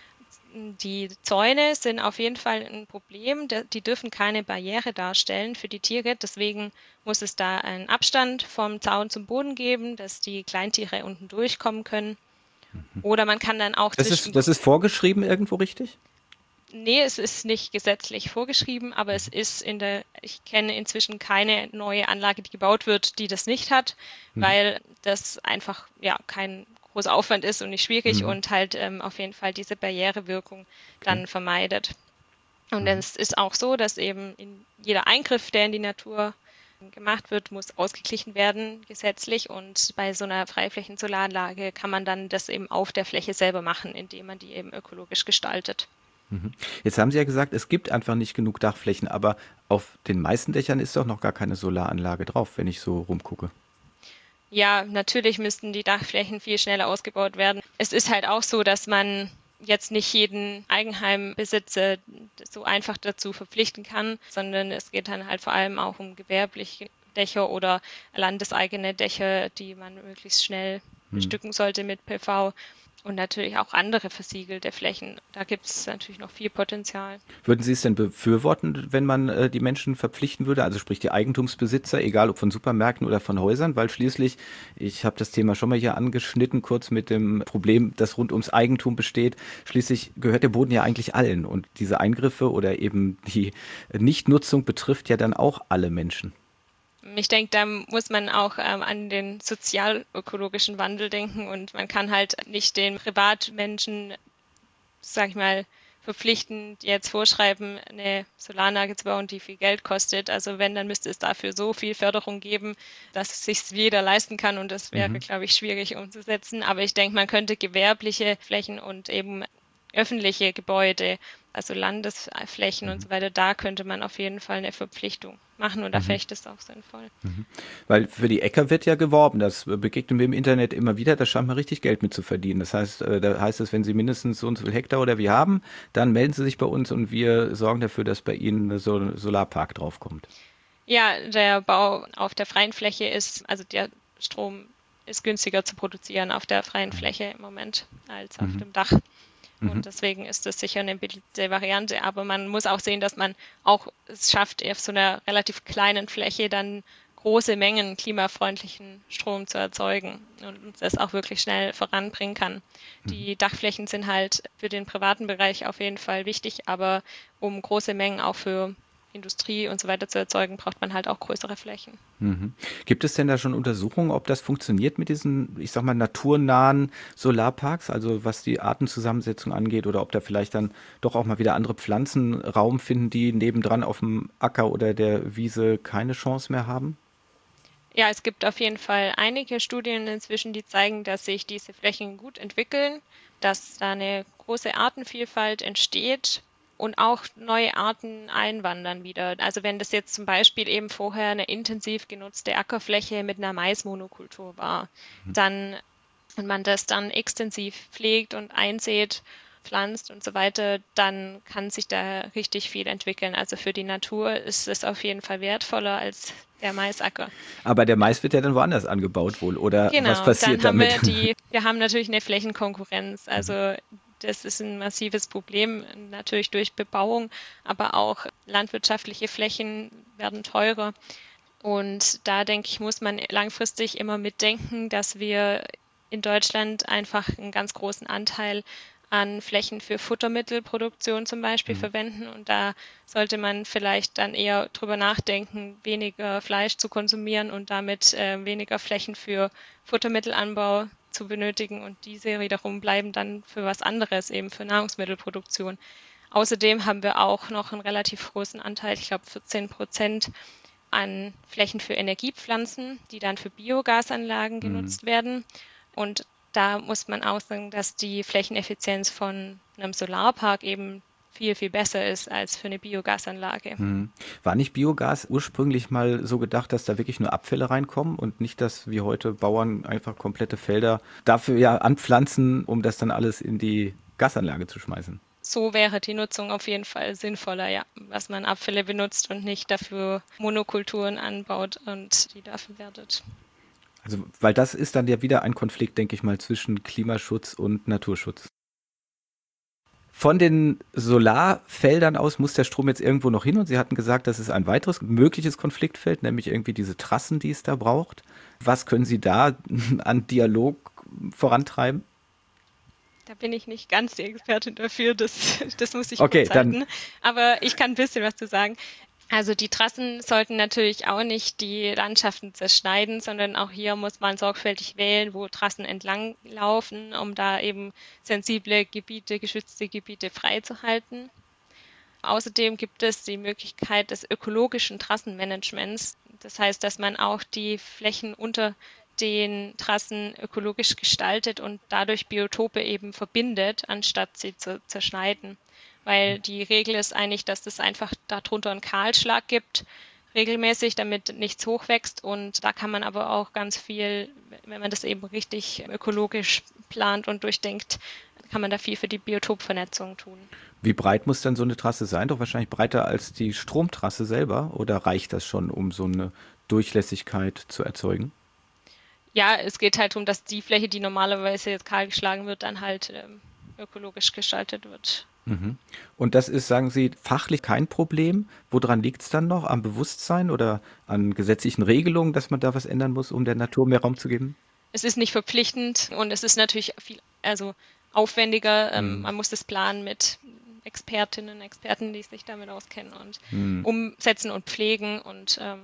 Die Zäune sind auf jeden Fall ein Problem. Die dürfen keine Barriere darstellen für die Tiere. Deswegen muss es da einen Abstand vom Zaun zum Boden geben, dass die Kleintiere unten durchkommen können. Oder man kann dann auch... Das ist, das ist vorgeschrieben irgendwo, richtig? Nee, es ist nicht gesetzlich vorgeschrieben, aber es ist in der, ich kenne inzwischen keine neue Anlage, die gebaut wird, die das nicht hat, mhm. weil das einfach ja kein großer Aufwand ist und nicht schwierig mhm. und halt ähm, auf jeden Fall diese Barrierewirkung okay. dann vermeidet. Und mhm. es ist auch so, dass eben in jeder Eingriff, der in die Natur gemacht wird, muss ausgeglichen werden gesetzlich, und bei so einer Freiflächen-Solaranlage kann man dann das eben auf der Fläche selber machen, indem man die eben ökologisch gestaltet. Jetzt haben Sie ja gesagt, es gibt einfach nicht genug Dachflächen, aber auf den meisten Dächern ist doch noch gar keine Solaranlage drauf, wenn ich so rumgucke. Ja, natürlich müssten die Dachflächen viel schneller ausgebaut werden. Es ist halt auch so, dass man jetzt nicht jeden Eigenheimbesitzer so einfach dazu verpflichten kann, sondern es geht dann halt vor allem auch um gewerbliche Dächer oder landeseigene Dächer, die man möglichst schnell hm. bestücken sollte mit P V. Und natürlich auch andere versiegelte Flächen. Da gibt es natürlich noch viel Potenzial. Würden Sie es denn befürworten, wenn man äh, die Menschen verpflichten würde, also sprich die Eigentumsbesitzer, egal ob von Supermärkten oder von Häusern? Weil schließlich, ich habe das Thema schon mal hier angeschnitten, kurz mit dem Problem, das rund ums Eigentum besteht. Schließlich gehört der Boden ja eigentlich allen. Und diese Eingriffe oder eben die Nichtnutzung betrifft ja dann auch alle Menschen. Ich denke, da muss man auch ähm, an den sozialökologischen Wandel denken, und man kann halt nicht den Privatmenschen, sag ich mal, verpflichtend jetzt vorschreiben, eine Solaranlage zu bauen, die viel Geld kostet. Also wenn, dann müsste es dafür so viel Förderung geben, dass es sich jeder leisten kann, und das wäre, mhm. glaube ich, schwierig umzusetzen. Aber ich denke, man könnte gewerbliche Flächen und eben öffentliche Gebäude, also Landesflächen mhm. und so weiter, da könnte man auf jeden Fall eine Verpflichtung machen, und da mhm. fände ich das auch sinnvoll. Mhm. Weil für die Äcker wird ja geworben, das begegnen wir im Internet immer wieder, da scheint man richtig Geld mit zu verdienen. Das heißt, da heißt es, wenn Sie mindestens so und so viel Hektar oder wie haben, dann melden Sie sich bei uns und wir sorgen dafür, dass bei Ihnen so ein Solarpark draufkommt. Ja, der Bau auf der freien Fläche ist, also der Strom ist günstiger zu produzieren auf der freien mhm. Fläche im Moment als auf mhm. dem Dach. Und deswegen ist das sicher eine beliebte Variante. Aber man muss auch sehen, dass man auch es schafft, auf so einer relativ kleinen Fläche dann große Mengen klimafreundlichen Strom zu erzeugen und das auch wirklich schnell voranbringen kann. Die Dachflächen sind halt für den privaten Bereich auf jeden Fall wichtig, aber um große Mengen auch für Industrie und so weiter zu erzeugen, braucht man halt auch größere Flächen. Mhm. Gibt es denn da schon Untersuchungen, ob das funktioniert mit diesen, ich sag mal, naturnahen Solarparks, also was die Artenzusammensetzung angeht, oder ob da vielleicht dann doch auch mal wieder andere Pflanzen Raum finden, die nebendran auf dem Acker oder der Wiese keine Chance mehr haben? Ja, es gibt auf jeden Fall einige Studien inzwischen, die zeigen, dass sich diese Flächen gut entwickeln, dass da eine große Artenvielfalt entsteht und auch neue Arten einwandern wieder. Also wenn das jetzt zum Beispiel eben vorher eine intensiv genutzte Ackerfläche mit einer Maismonokultur war, mhm. dann und man das dann extensiv pflegt und einsät, pflanzt und so weiter, dann kann sich da richtig viel entwickeln. Also für die Natur ist es auf jeden Fall wertvoller als der Maisacker. Aber der Mais wird ja dann woanders angebaut wohl, oder genau, was passiert dann haben damit? Wir, die, wir haben natürlich eine Flächenkonkurrenz, also das ist ein massives Problem, natürlich durch Bebauung, aber auch landwirtschaftliche Flächen werden teurer. Und da, denke ich, muss man langfristig immer mitdenken, dass wir in Deutschland einfach einen ganz großen Anteil an Flächen für Futtermittelproduktion zum Beispiel mhm. verwenden. Und da sollte man vielleicht dann eher drüber nachdenken, weniger Fleisch zu konsumieren und damit äh, weniger Flächen für Futtermittelanbau zu benötigen, und diese wiederum bleiben dann für was anderes, eben für Nahrungsmittelproduktion. Außerdem haben wir auch noch einen relativ großen Anteil, ich glaube vierzehn Prozent, an Flächen für Energiepflanzen, die dann für Biogasanlagen genutzt mhm. werden. Und da muss man auch sagen, dass die Flächeneffizienz von einem Solarpark eben viel, viel besser ist als für eine Biogasanlage. Hm. War nicht Biogas ursprünglich mal so gedacht, dass da wirklich nur Abfälle reinkommen und nicht, dass wie heute Bauern einfach komplette Felder dafür ja anpflanzen, um das dann alles in die Gasanlage zu schmeißen? so wäre die Nutzung auf jeden Fall sinnvoller, ja, was man Abfälle benutzt und nicht dafür Monokulturen anbaut und die dafür wertet. Also, weil das ist dann ja wieder ein Konflikt, denke ich mal, zwischen Klimaschutz und Naturschutz. Von den Solarfeldern aus muss der Strom jetzt irgendwo noch hin und Sie hatten gesagt, das ist ein weiteres mögliches Konfliktfeld, nämlich irgendwie diese Trassen, die es da braucht. Was können Sie da an Dialog vorantreiben? Da bin ich nicht ganz die Expertin dafür, das, das muss ich Okay, kurz halten. dann- Aber ich kann ein bisschen was zu sagen. Also die Trassen sollten natürlich auch nicht die Landschaften zerschneiden, sondern auch hier muss man sorgfältig wählen, wo Trassen entlang laufen, um da eben sensible Gebiete, geschützte Gebiete freizuhalten. Außerdem gibt es die Möglichkeit des ökologischen Trassenmanagements. Das heißt, dass man auch die Flächen unter den Trassen ökologisch gestaltet und dadurch Biotope eben verbindet, anstatt sie zu zerschneiden. Weil die Regel ist eigentlich, dass es einfach darunter einen Kahlschlag gibt, regelmäßig, damit nichts hochwächst. Und da kann man aber auch ganz viel, wenn man das eben richtig ökologisch plant und durchdenkt, kann man da viel für die Biotopvernetzung tun. Wie breit muss denn so eine Trasse sein? Doch wahrscheinlich breiter als die Stromtrasse selber? Oder reicht das schon, um so eine Durchlässigkeit zu erzeugen? Ja, es geht halt darum, dass die Fläche, die normalerweise jetzt kahl geschlagen wird, dann halt ähm, ökologisch gestaltet wird. Mhm. Und das ist, sagen Sie, fachlich kein Problem. Woran liegt es dann noch? Am Bewusstsein oder an gesetzlichen Regelungen, dass man da was ändern muss, um der Natur mehr Raum zu geben? Es ist nicht verpflichtend und es ist natürlich viel also aufwendiger. Ähm, Mhm. Man muss das planen mit Expertinnen, Experten, die sich damit auskennen und Mhm. umsetzen und pflegen und ähm,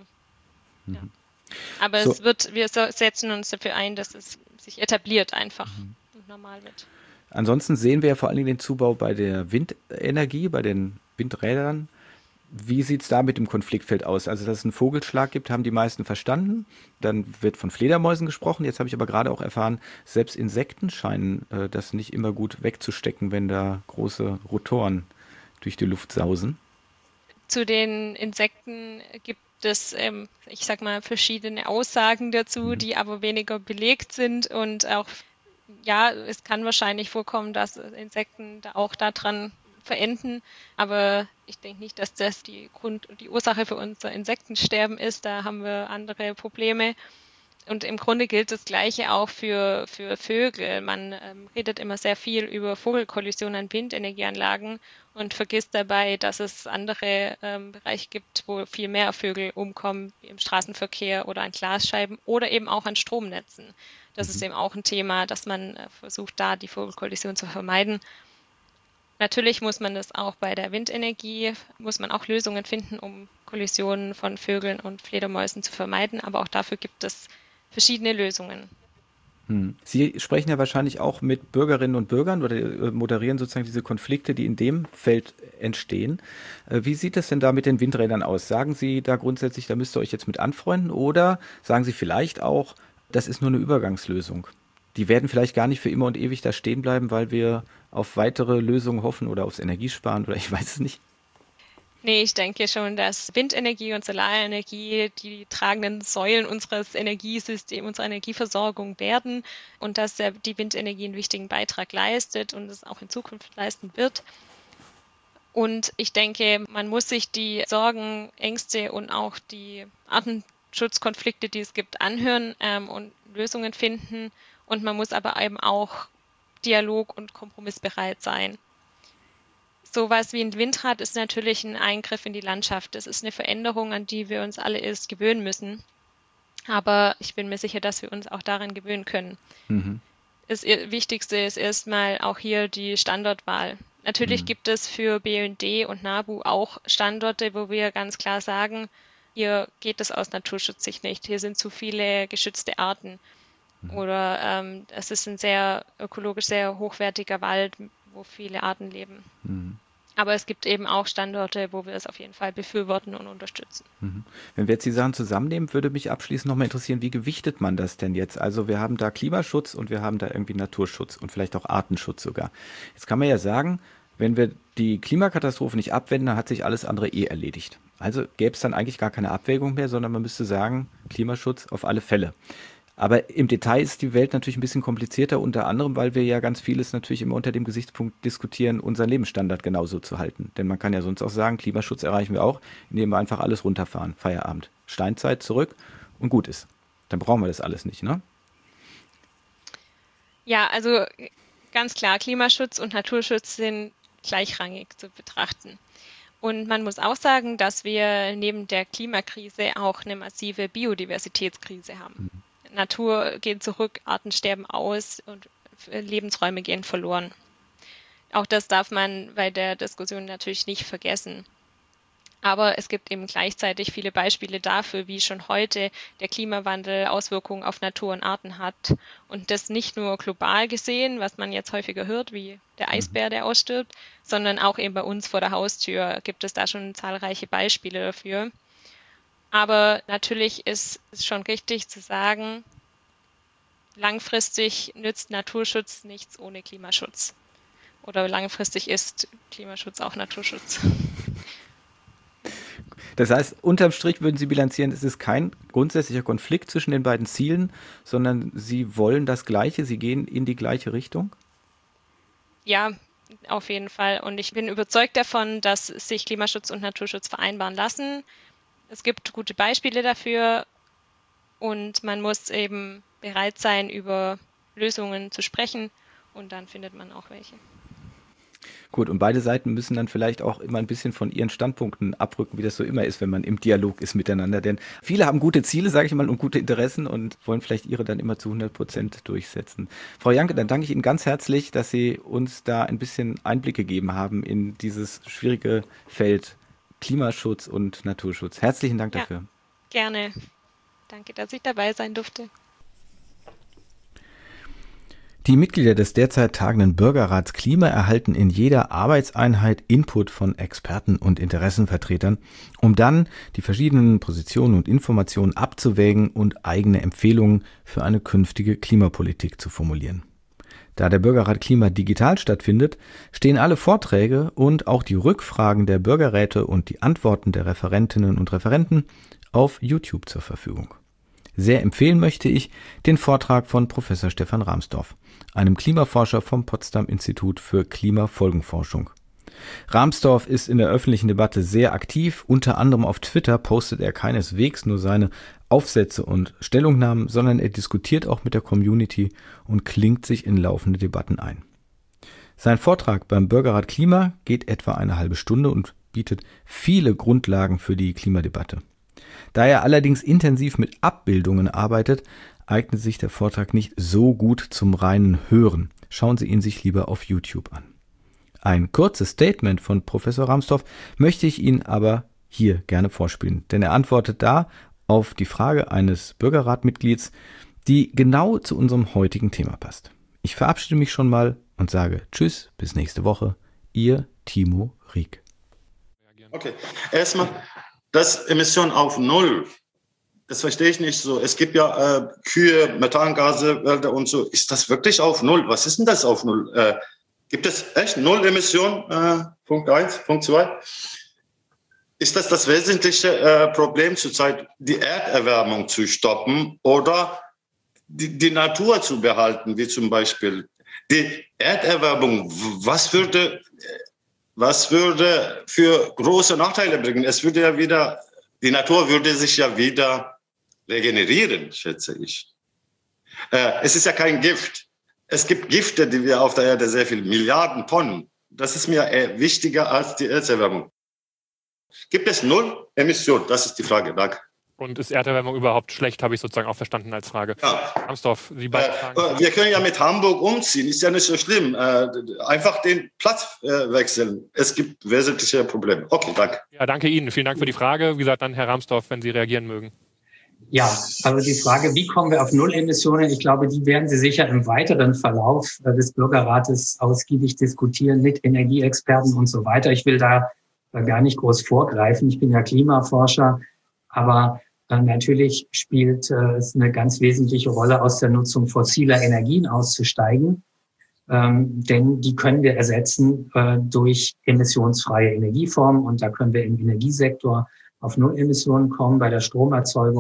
ja. Aber So. es wird, wir so- setzen uns dafür ein, dass es sich etabliert einfach und normal wird. Ansonsten sehen wir ja vor allen Dingen den Zubau bei der Windenergie, bei den Windrädern. Wie sieht es da mit dem Konfliktfeld aus? Also, dass es einen Vogelschlag gibt, haben die meisten verstanden. Dann wird von Fledermäusen gesprochen. Jetzt habe ich aber gerade auch erfahren, selbst Insekten scheinen äh, das nicht immer gut wegzustecken, wenn da große Rotoren durch die Luft sausen. Zu den Insekten gibt es, ähm, ich sag mal, verschiedene Aussagen dazu, die aber weniger belegt sind und auch, ja, es kann wahrscheinlich vorkommen, dass Insekten da auch daran verenden, aber ich denke nicht, dass das die Grund, die Ursache für unser Insektensterben ist. Da haben wir andere Probleme. Und im Grunde gilt das Gleiche auch für, für Vögel. Man ähm, redet immer sehr viel über Vogelkollisionen an Windenergieanlagen und vergisst dabei, dass es andere ähm, Bereiche gibt, wo viel mehr Vögel umkommen, wie im Straßenverkehr oder an Glasscheiben oder eben auch an Stromnetzen. Das ist eben auch ein Thema, dass man äh, versucht, da die Vogelkollision zu vermeiden. Natürlich muss man das auch bei der Windenergie, muss man auch Lösungen finden, um Kollisionen von Vögeln und Fledermäusen zu vermeiden, aber auch dafür gibt es verschiedene Lösungen. Hm. Sie sprechen ja wahrscheinlich auch mit Bürgerinnen und Bürgern oder äh, moderieren sozusagen diese Konflikte, die in dem Feld entstehen. Äh, Wie sieht es denn da mit den Windrädern aus? Sagen Sie da grundsätzlich, da müsst ihr euch jetzt mit anfreunden oder sagen Sie vielleicht auch, das ist nur eine Übergangslösung? Die werden vielleicht gar nicht für immer und ewig da stehen bleiben, weil wir auf weitere Lösungen hoffen oder aufs Energiesparen oder ich weiß es nicht. Nee, ich denke schon, dass Windenergie und Solarenergie die tragenden Säulen unseres Energiesystems, unserer Energieversorgung werden und dass der, die Windenergie einen wichtigen Beitrag leistet und es auch in Zukunft leisten wird. Und ich denke, man muss sich die Sorgen, Ängste und auch die Artenschutzkonflikte, die es gibt, anhören ähm, und Lösungen finden. Und man muss aber eben auch dialog- und kompromissbereit sein. Sowas wie ein Windrad ist natürlich ein Eingriff in die Landschaft. Das ist eine Veränderung, an die wir uns alle erst gewöhnen müssen. Aber ich bin mir sicher, dass wir uns auch daran gewöhnen können. Mhm. Das Wichtigste ist erstmal auch hier die Standortwahl. Natürlich Mhm. gibt es für B U N D und NABU auch Standorte, wo wir ganz klar sagen, hier geht es aus Naturschutzsicht nicht. Hier sind zu viele geschützte Arten. Oder ähm, es ist ein sehr ökologisch sehr hochwertiger Wald, wo viele Arten leben. Mhm. Aber es gibt eben auch Standorte, wo wir es auf jeden Fall befürworten und unterstützen. Mhm. Wenn wir jetzt die Sachen zusammennehmen, würde mich abschließend nochmal interessieren, wie gewichtet man das denn jetzt? Also wir haben da Klimaschutz und wir haben da irgendwie Naturschutz und vielleicht auch Artenschutz sogar. Jetzt kann man ja sagen, wenn wir die Klimakatastrophe nicht abwenden, dann hat sich alles andere eh erledigt. Also gäbe es dann eigentlich gar keine Abwägung mehr, sondern man müsste sagen, Klimaschutz auf alle Fälle. Aber im Detail ist die Welt natürlich ein bisschen komplizierter, unter anderem, weil wir ja ganz vieles natürlich immer unter dem Gesichtspunkt diskutieren, unseren Lebensstandard genauso zu halten. Denn man kann ja sonst auch sagen, Klimaschutz erreichen wir auch, indem wir einfach alles runterfahren. Feierabend. Steinzeit zurück und gut ist. Dann brauchen wir das alles nicht, ne? Ja, also ganz klar, Klimaschutz und Naturschutz sind gleichrangig zu betrachten. Und man muss auch sagen, dass wir neben der Klimakrise auch eine massive Biodiversitätskrise haben. Mhm. Natur geht zurück, Arten sterben aus und Lebensräume gehen verloren. Auch das darf man bei der Diskussion natürlich nicht vergessen. Aber es gibt eben gleichzeitig viele Beispiele dafür, wie schon heute der Klimawandel Auswirkungen auf Natur und Arten hat. Und das nicht nur global gesehen, was man jetzt häufiger hört, wie der Eisbär, der ausstirbt, sondern auch eben bei uns vor der Haustür gibt es da schon zahlreiche Beispiele dafür. Aber natürlich ist es schon richtig zu sagen, langfristig nützt Naturschutz nichts ohne Klimaschutz. Oder langfristig ist Klimaschutz auch Naturschutz. Das heißt, unterm Strich würden Sie bilanzieren, es ist kein grundsätzlicher Konflikt zwischen den beiden Zielen, sondern Sie wollen das Gleiche, Sie gehen in die gleiche Richtung? Ja, auf jeden Fall. Und ich bin überzeugt davon, dass sich Klimaschutz und Naturschutz vereinbaren lassen. Es gibt gute Beispiele dafür und man muss eben bereit sein, über Lösungen zu sprechen und dann findet man auch welche. Gut, und beide Seiten müssen dann vielleicht auch immer ein bisschen von ihren Standpunkten abrücken, wie das so immer ist, wenn man im Dialog ist miteinander. Denn viele haben gute Ziele, sage ich mal, und gute Interessen und wollen vielleicht ihre dann immer zu hundert Prozent durchsetzen. Frau Janke, dann danke ich Ihnen ganz herzlich, dass Sie uns da ein bisschen Einblick gegeben haben in dieses schwierige Feld Klimaschutz und Naturschutz. Herzlichen Dank dafür. Ja, gerne. Danke, dass ich dabei sein durfte. Die Mitglieder des derzeit tagenden Bürgerrats Klima erhalten in jeder Arbeitseinheit Input von Experten und Interessenvertretern, um dann die verschiedenen Positionen und Informationen abzuwägen und eigene Empfehlungen für eine künftige Klimapolitik zu formulieren. Da der Bürgerrat Klima digital stattfindet, stehen alle Vorträge und auch die Rückfragen der Bürgerräte und die Antworten der Referentinnen und Referenten auf YouTube zur Verfügung. Sehr empfehlen möchte ich den Vortrag von Professor Stefan Rahmstorf, einem Klimaforscher vom Potsdam Institut für Klimafolgenforschung. Rahmstorf ist in der öffentlichen Debatte sehr aktiv, unter anderem auf Twitter postet er keineswegs nur seine Aufsätze und Stellungnahmen, sondern er diskutiert auch mit der Community und klingt sich in laufende Debatten ein. Sein Vortrag beim Bürgerrat Klima geht etwa eine halbe Stunde und bietet viele Grundlagen für die Klimadebatte. Da er allerdings intensiv mit Abbildungen arbeitet, eignet sich der Vortrag nicht so gut zum reinen Hören. Schauen Sie ihn sich lieber auf YouTube an. Ein kurzes Statement von Professor Rahmstorf möchte ich Ihnen aber hier gerne vorspielen, denn er antwortet da auf die Frage eines Bürgerratmitglieds, die genau zu unserem heutigen Thema passt. Ich verabschiede mich schon mal und sage Tschüss, bis nächste Woche. Ihr Timo Rieck. Okay, erstmal das Emission auf Null. Das verstehe ich nicht so. Es gibt ja äh, Kühe, Methangase, Wälder und so. Ist das wirklich auf Null? Was ist denn das auf Null? Äh, gibt es echt Null Emission? Äh, Punkt eins, Punkt zwei. Ist das das wesentliche äh, Problem zurzeit, die Erderwärmung zu stoppen oder die, die Natur zu behalten, wie zum Beispiel die Erderwärmung? Was würde, was würde für große Nachteile bringen? Es würde ja wieder, die Natur würde sich ja wieder regenerieren, schätze ich. Äh, es ist ja kein Gift. Es gibt Gifte, die wir auf der Erde sehr viel, Milliarden Tonnen. Das ist mir äh, wichtiger als die Erderwärmung. Gibt es null Emissionen? Das ist die Frage. Danke. Und ist Erderwärmung überhaupt schlecht, habe ich sozusagen auch verstanden als Frage. Ja. Rahmstorf, die beiden äh, Fragen. Wir können ja mit Hamburg umziehen, ist ja nicht so schlimm. Äh, einfach den Platz äh, wechseln. Es gibt wesentliche Probleme. Okay, danke. Ja, danke Ihnen. Vielen Dank für die Frage. Wie gesagt, dann Herr Rahmstorf, wenn Sie reagieren mögen. Ja, also die Frage, wie kommen wir auf Null-Emissionen? Ich glaube, die werden Sie sicher im weiteren Verlauf des Bürgerrates ausgiebig diskutieren mit Energieexperten und so weiter. Ich will da gar nicht groß vorgreifen. Ich bin ja Klimaforscher, aber äh, natürlich spielt äh, es eine ganz wesentliche Rolle, aus der Nutzung fossiler Energien auszusteigen, ähm, denn die können wir ersetzen äh, durch emissionsfreie Energieformen und da können wir im Energiesektor auf Null-Emissionen kommen. Bei der Stromerzeugung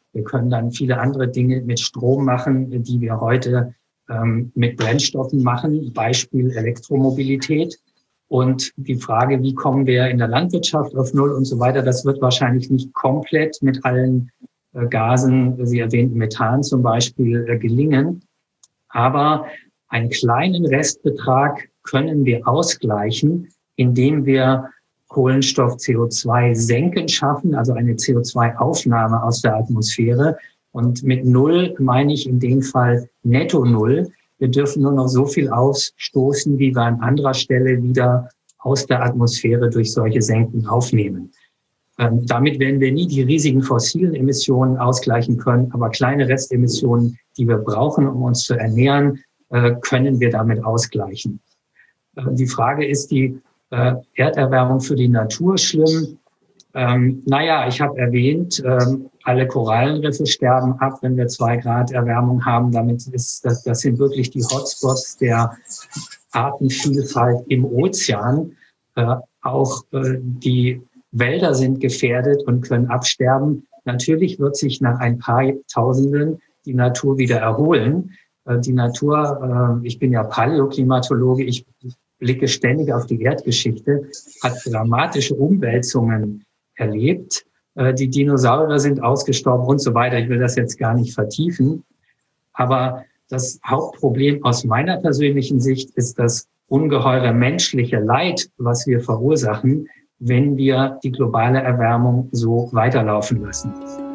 Wir können dann viele andere Dinge mit Strom machen, die wir heute ähm, mit Brennstoffen machen, Beispiel Elektromobilität. Und die Frage, wie kommen wir in der Landwirtschaft auf Null und so weiter, das wird wahrscheinlich nicht komplett mit allen äh, Gasen, Sie erwähnten Methan zum Beispiel, äh, gelingen. Aber einen kleinen Restbetrag können wir ausgleichen, indem wir Kohlenstoff C O zwei senken schaffen, also eine C O zwei Aufnahme aus der Atmosphäre. Und mit Null meine ich in dem Fall netto Null. Wir dürfen nur noch so viel ausstoßen, wie wir an anderer Stelle wieder aus der Atmosphäre durch solche Senken aufnehmen. Ähm, damit werden wir nie die riesigen fossilen Emissionen ausgleichen können, aber kleine Restemissionen, die wir brauchen, um uns zu ernähren, äh, können wir damit ausgleichen. Äh, die Frage ist, die äh, Erderwärmung für die Natur schlimm? Ähm, naja, ich habe erwähnt, ähm, alle Korallenriffe sterben ab, wenn wir zwei Grad Erwärmung haben. Damit ist das, das sind wirklich die Hotspots der Artenvielfalt im Ozean. Äh, auch äh, die Wälder sind gefährdet und können absterben. Natürlich wird sich nach ein paar Tausenden die Natur wieder erholen. Äh, die Natur, äh, ich bin ja Paläoklimatologe, ich blicke ständig auf die Erdgeschichte, hat dramatische Umwälzungen erlebt. Die Dinosaurier sind ausgestorben und so weiter. Ich will das jetzt gar nicht vertiefen. Aber das Hauptproblem aus meiner persönlichen Sicht ist das ungeheure menschliche Leid, was wir verursachen, wenn wir die globale Erwärmung so weiterlaufen lassen.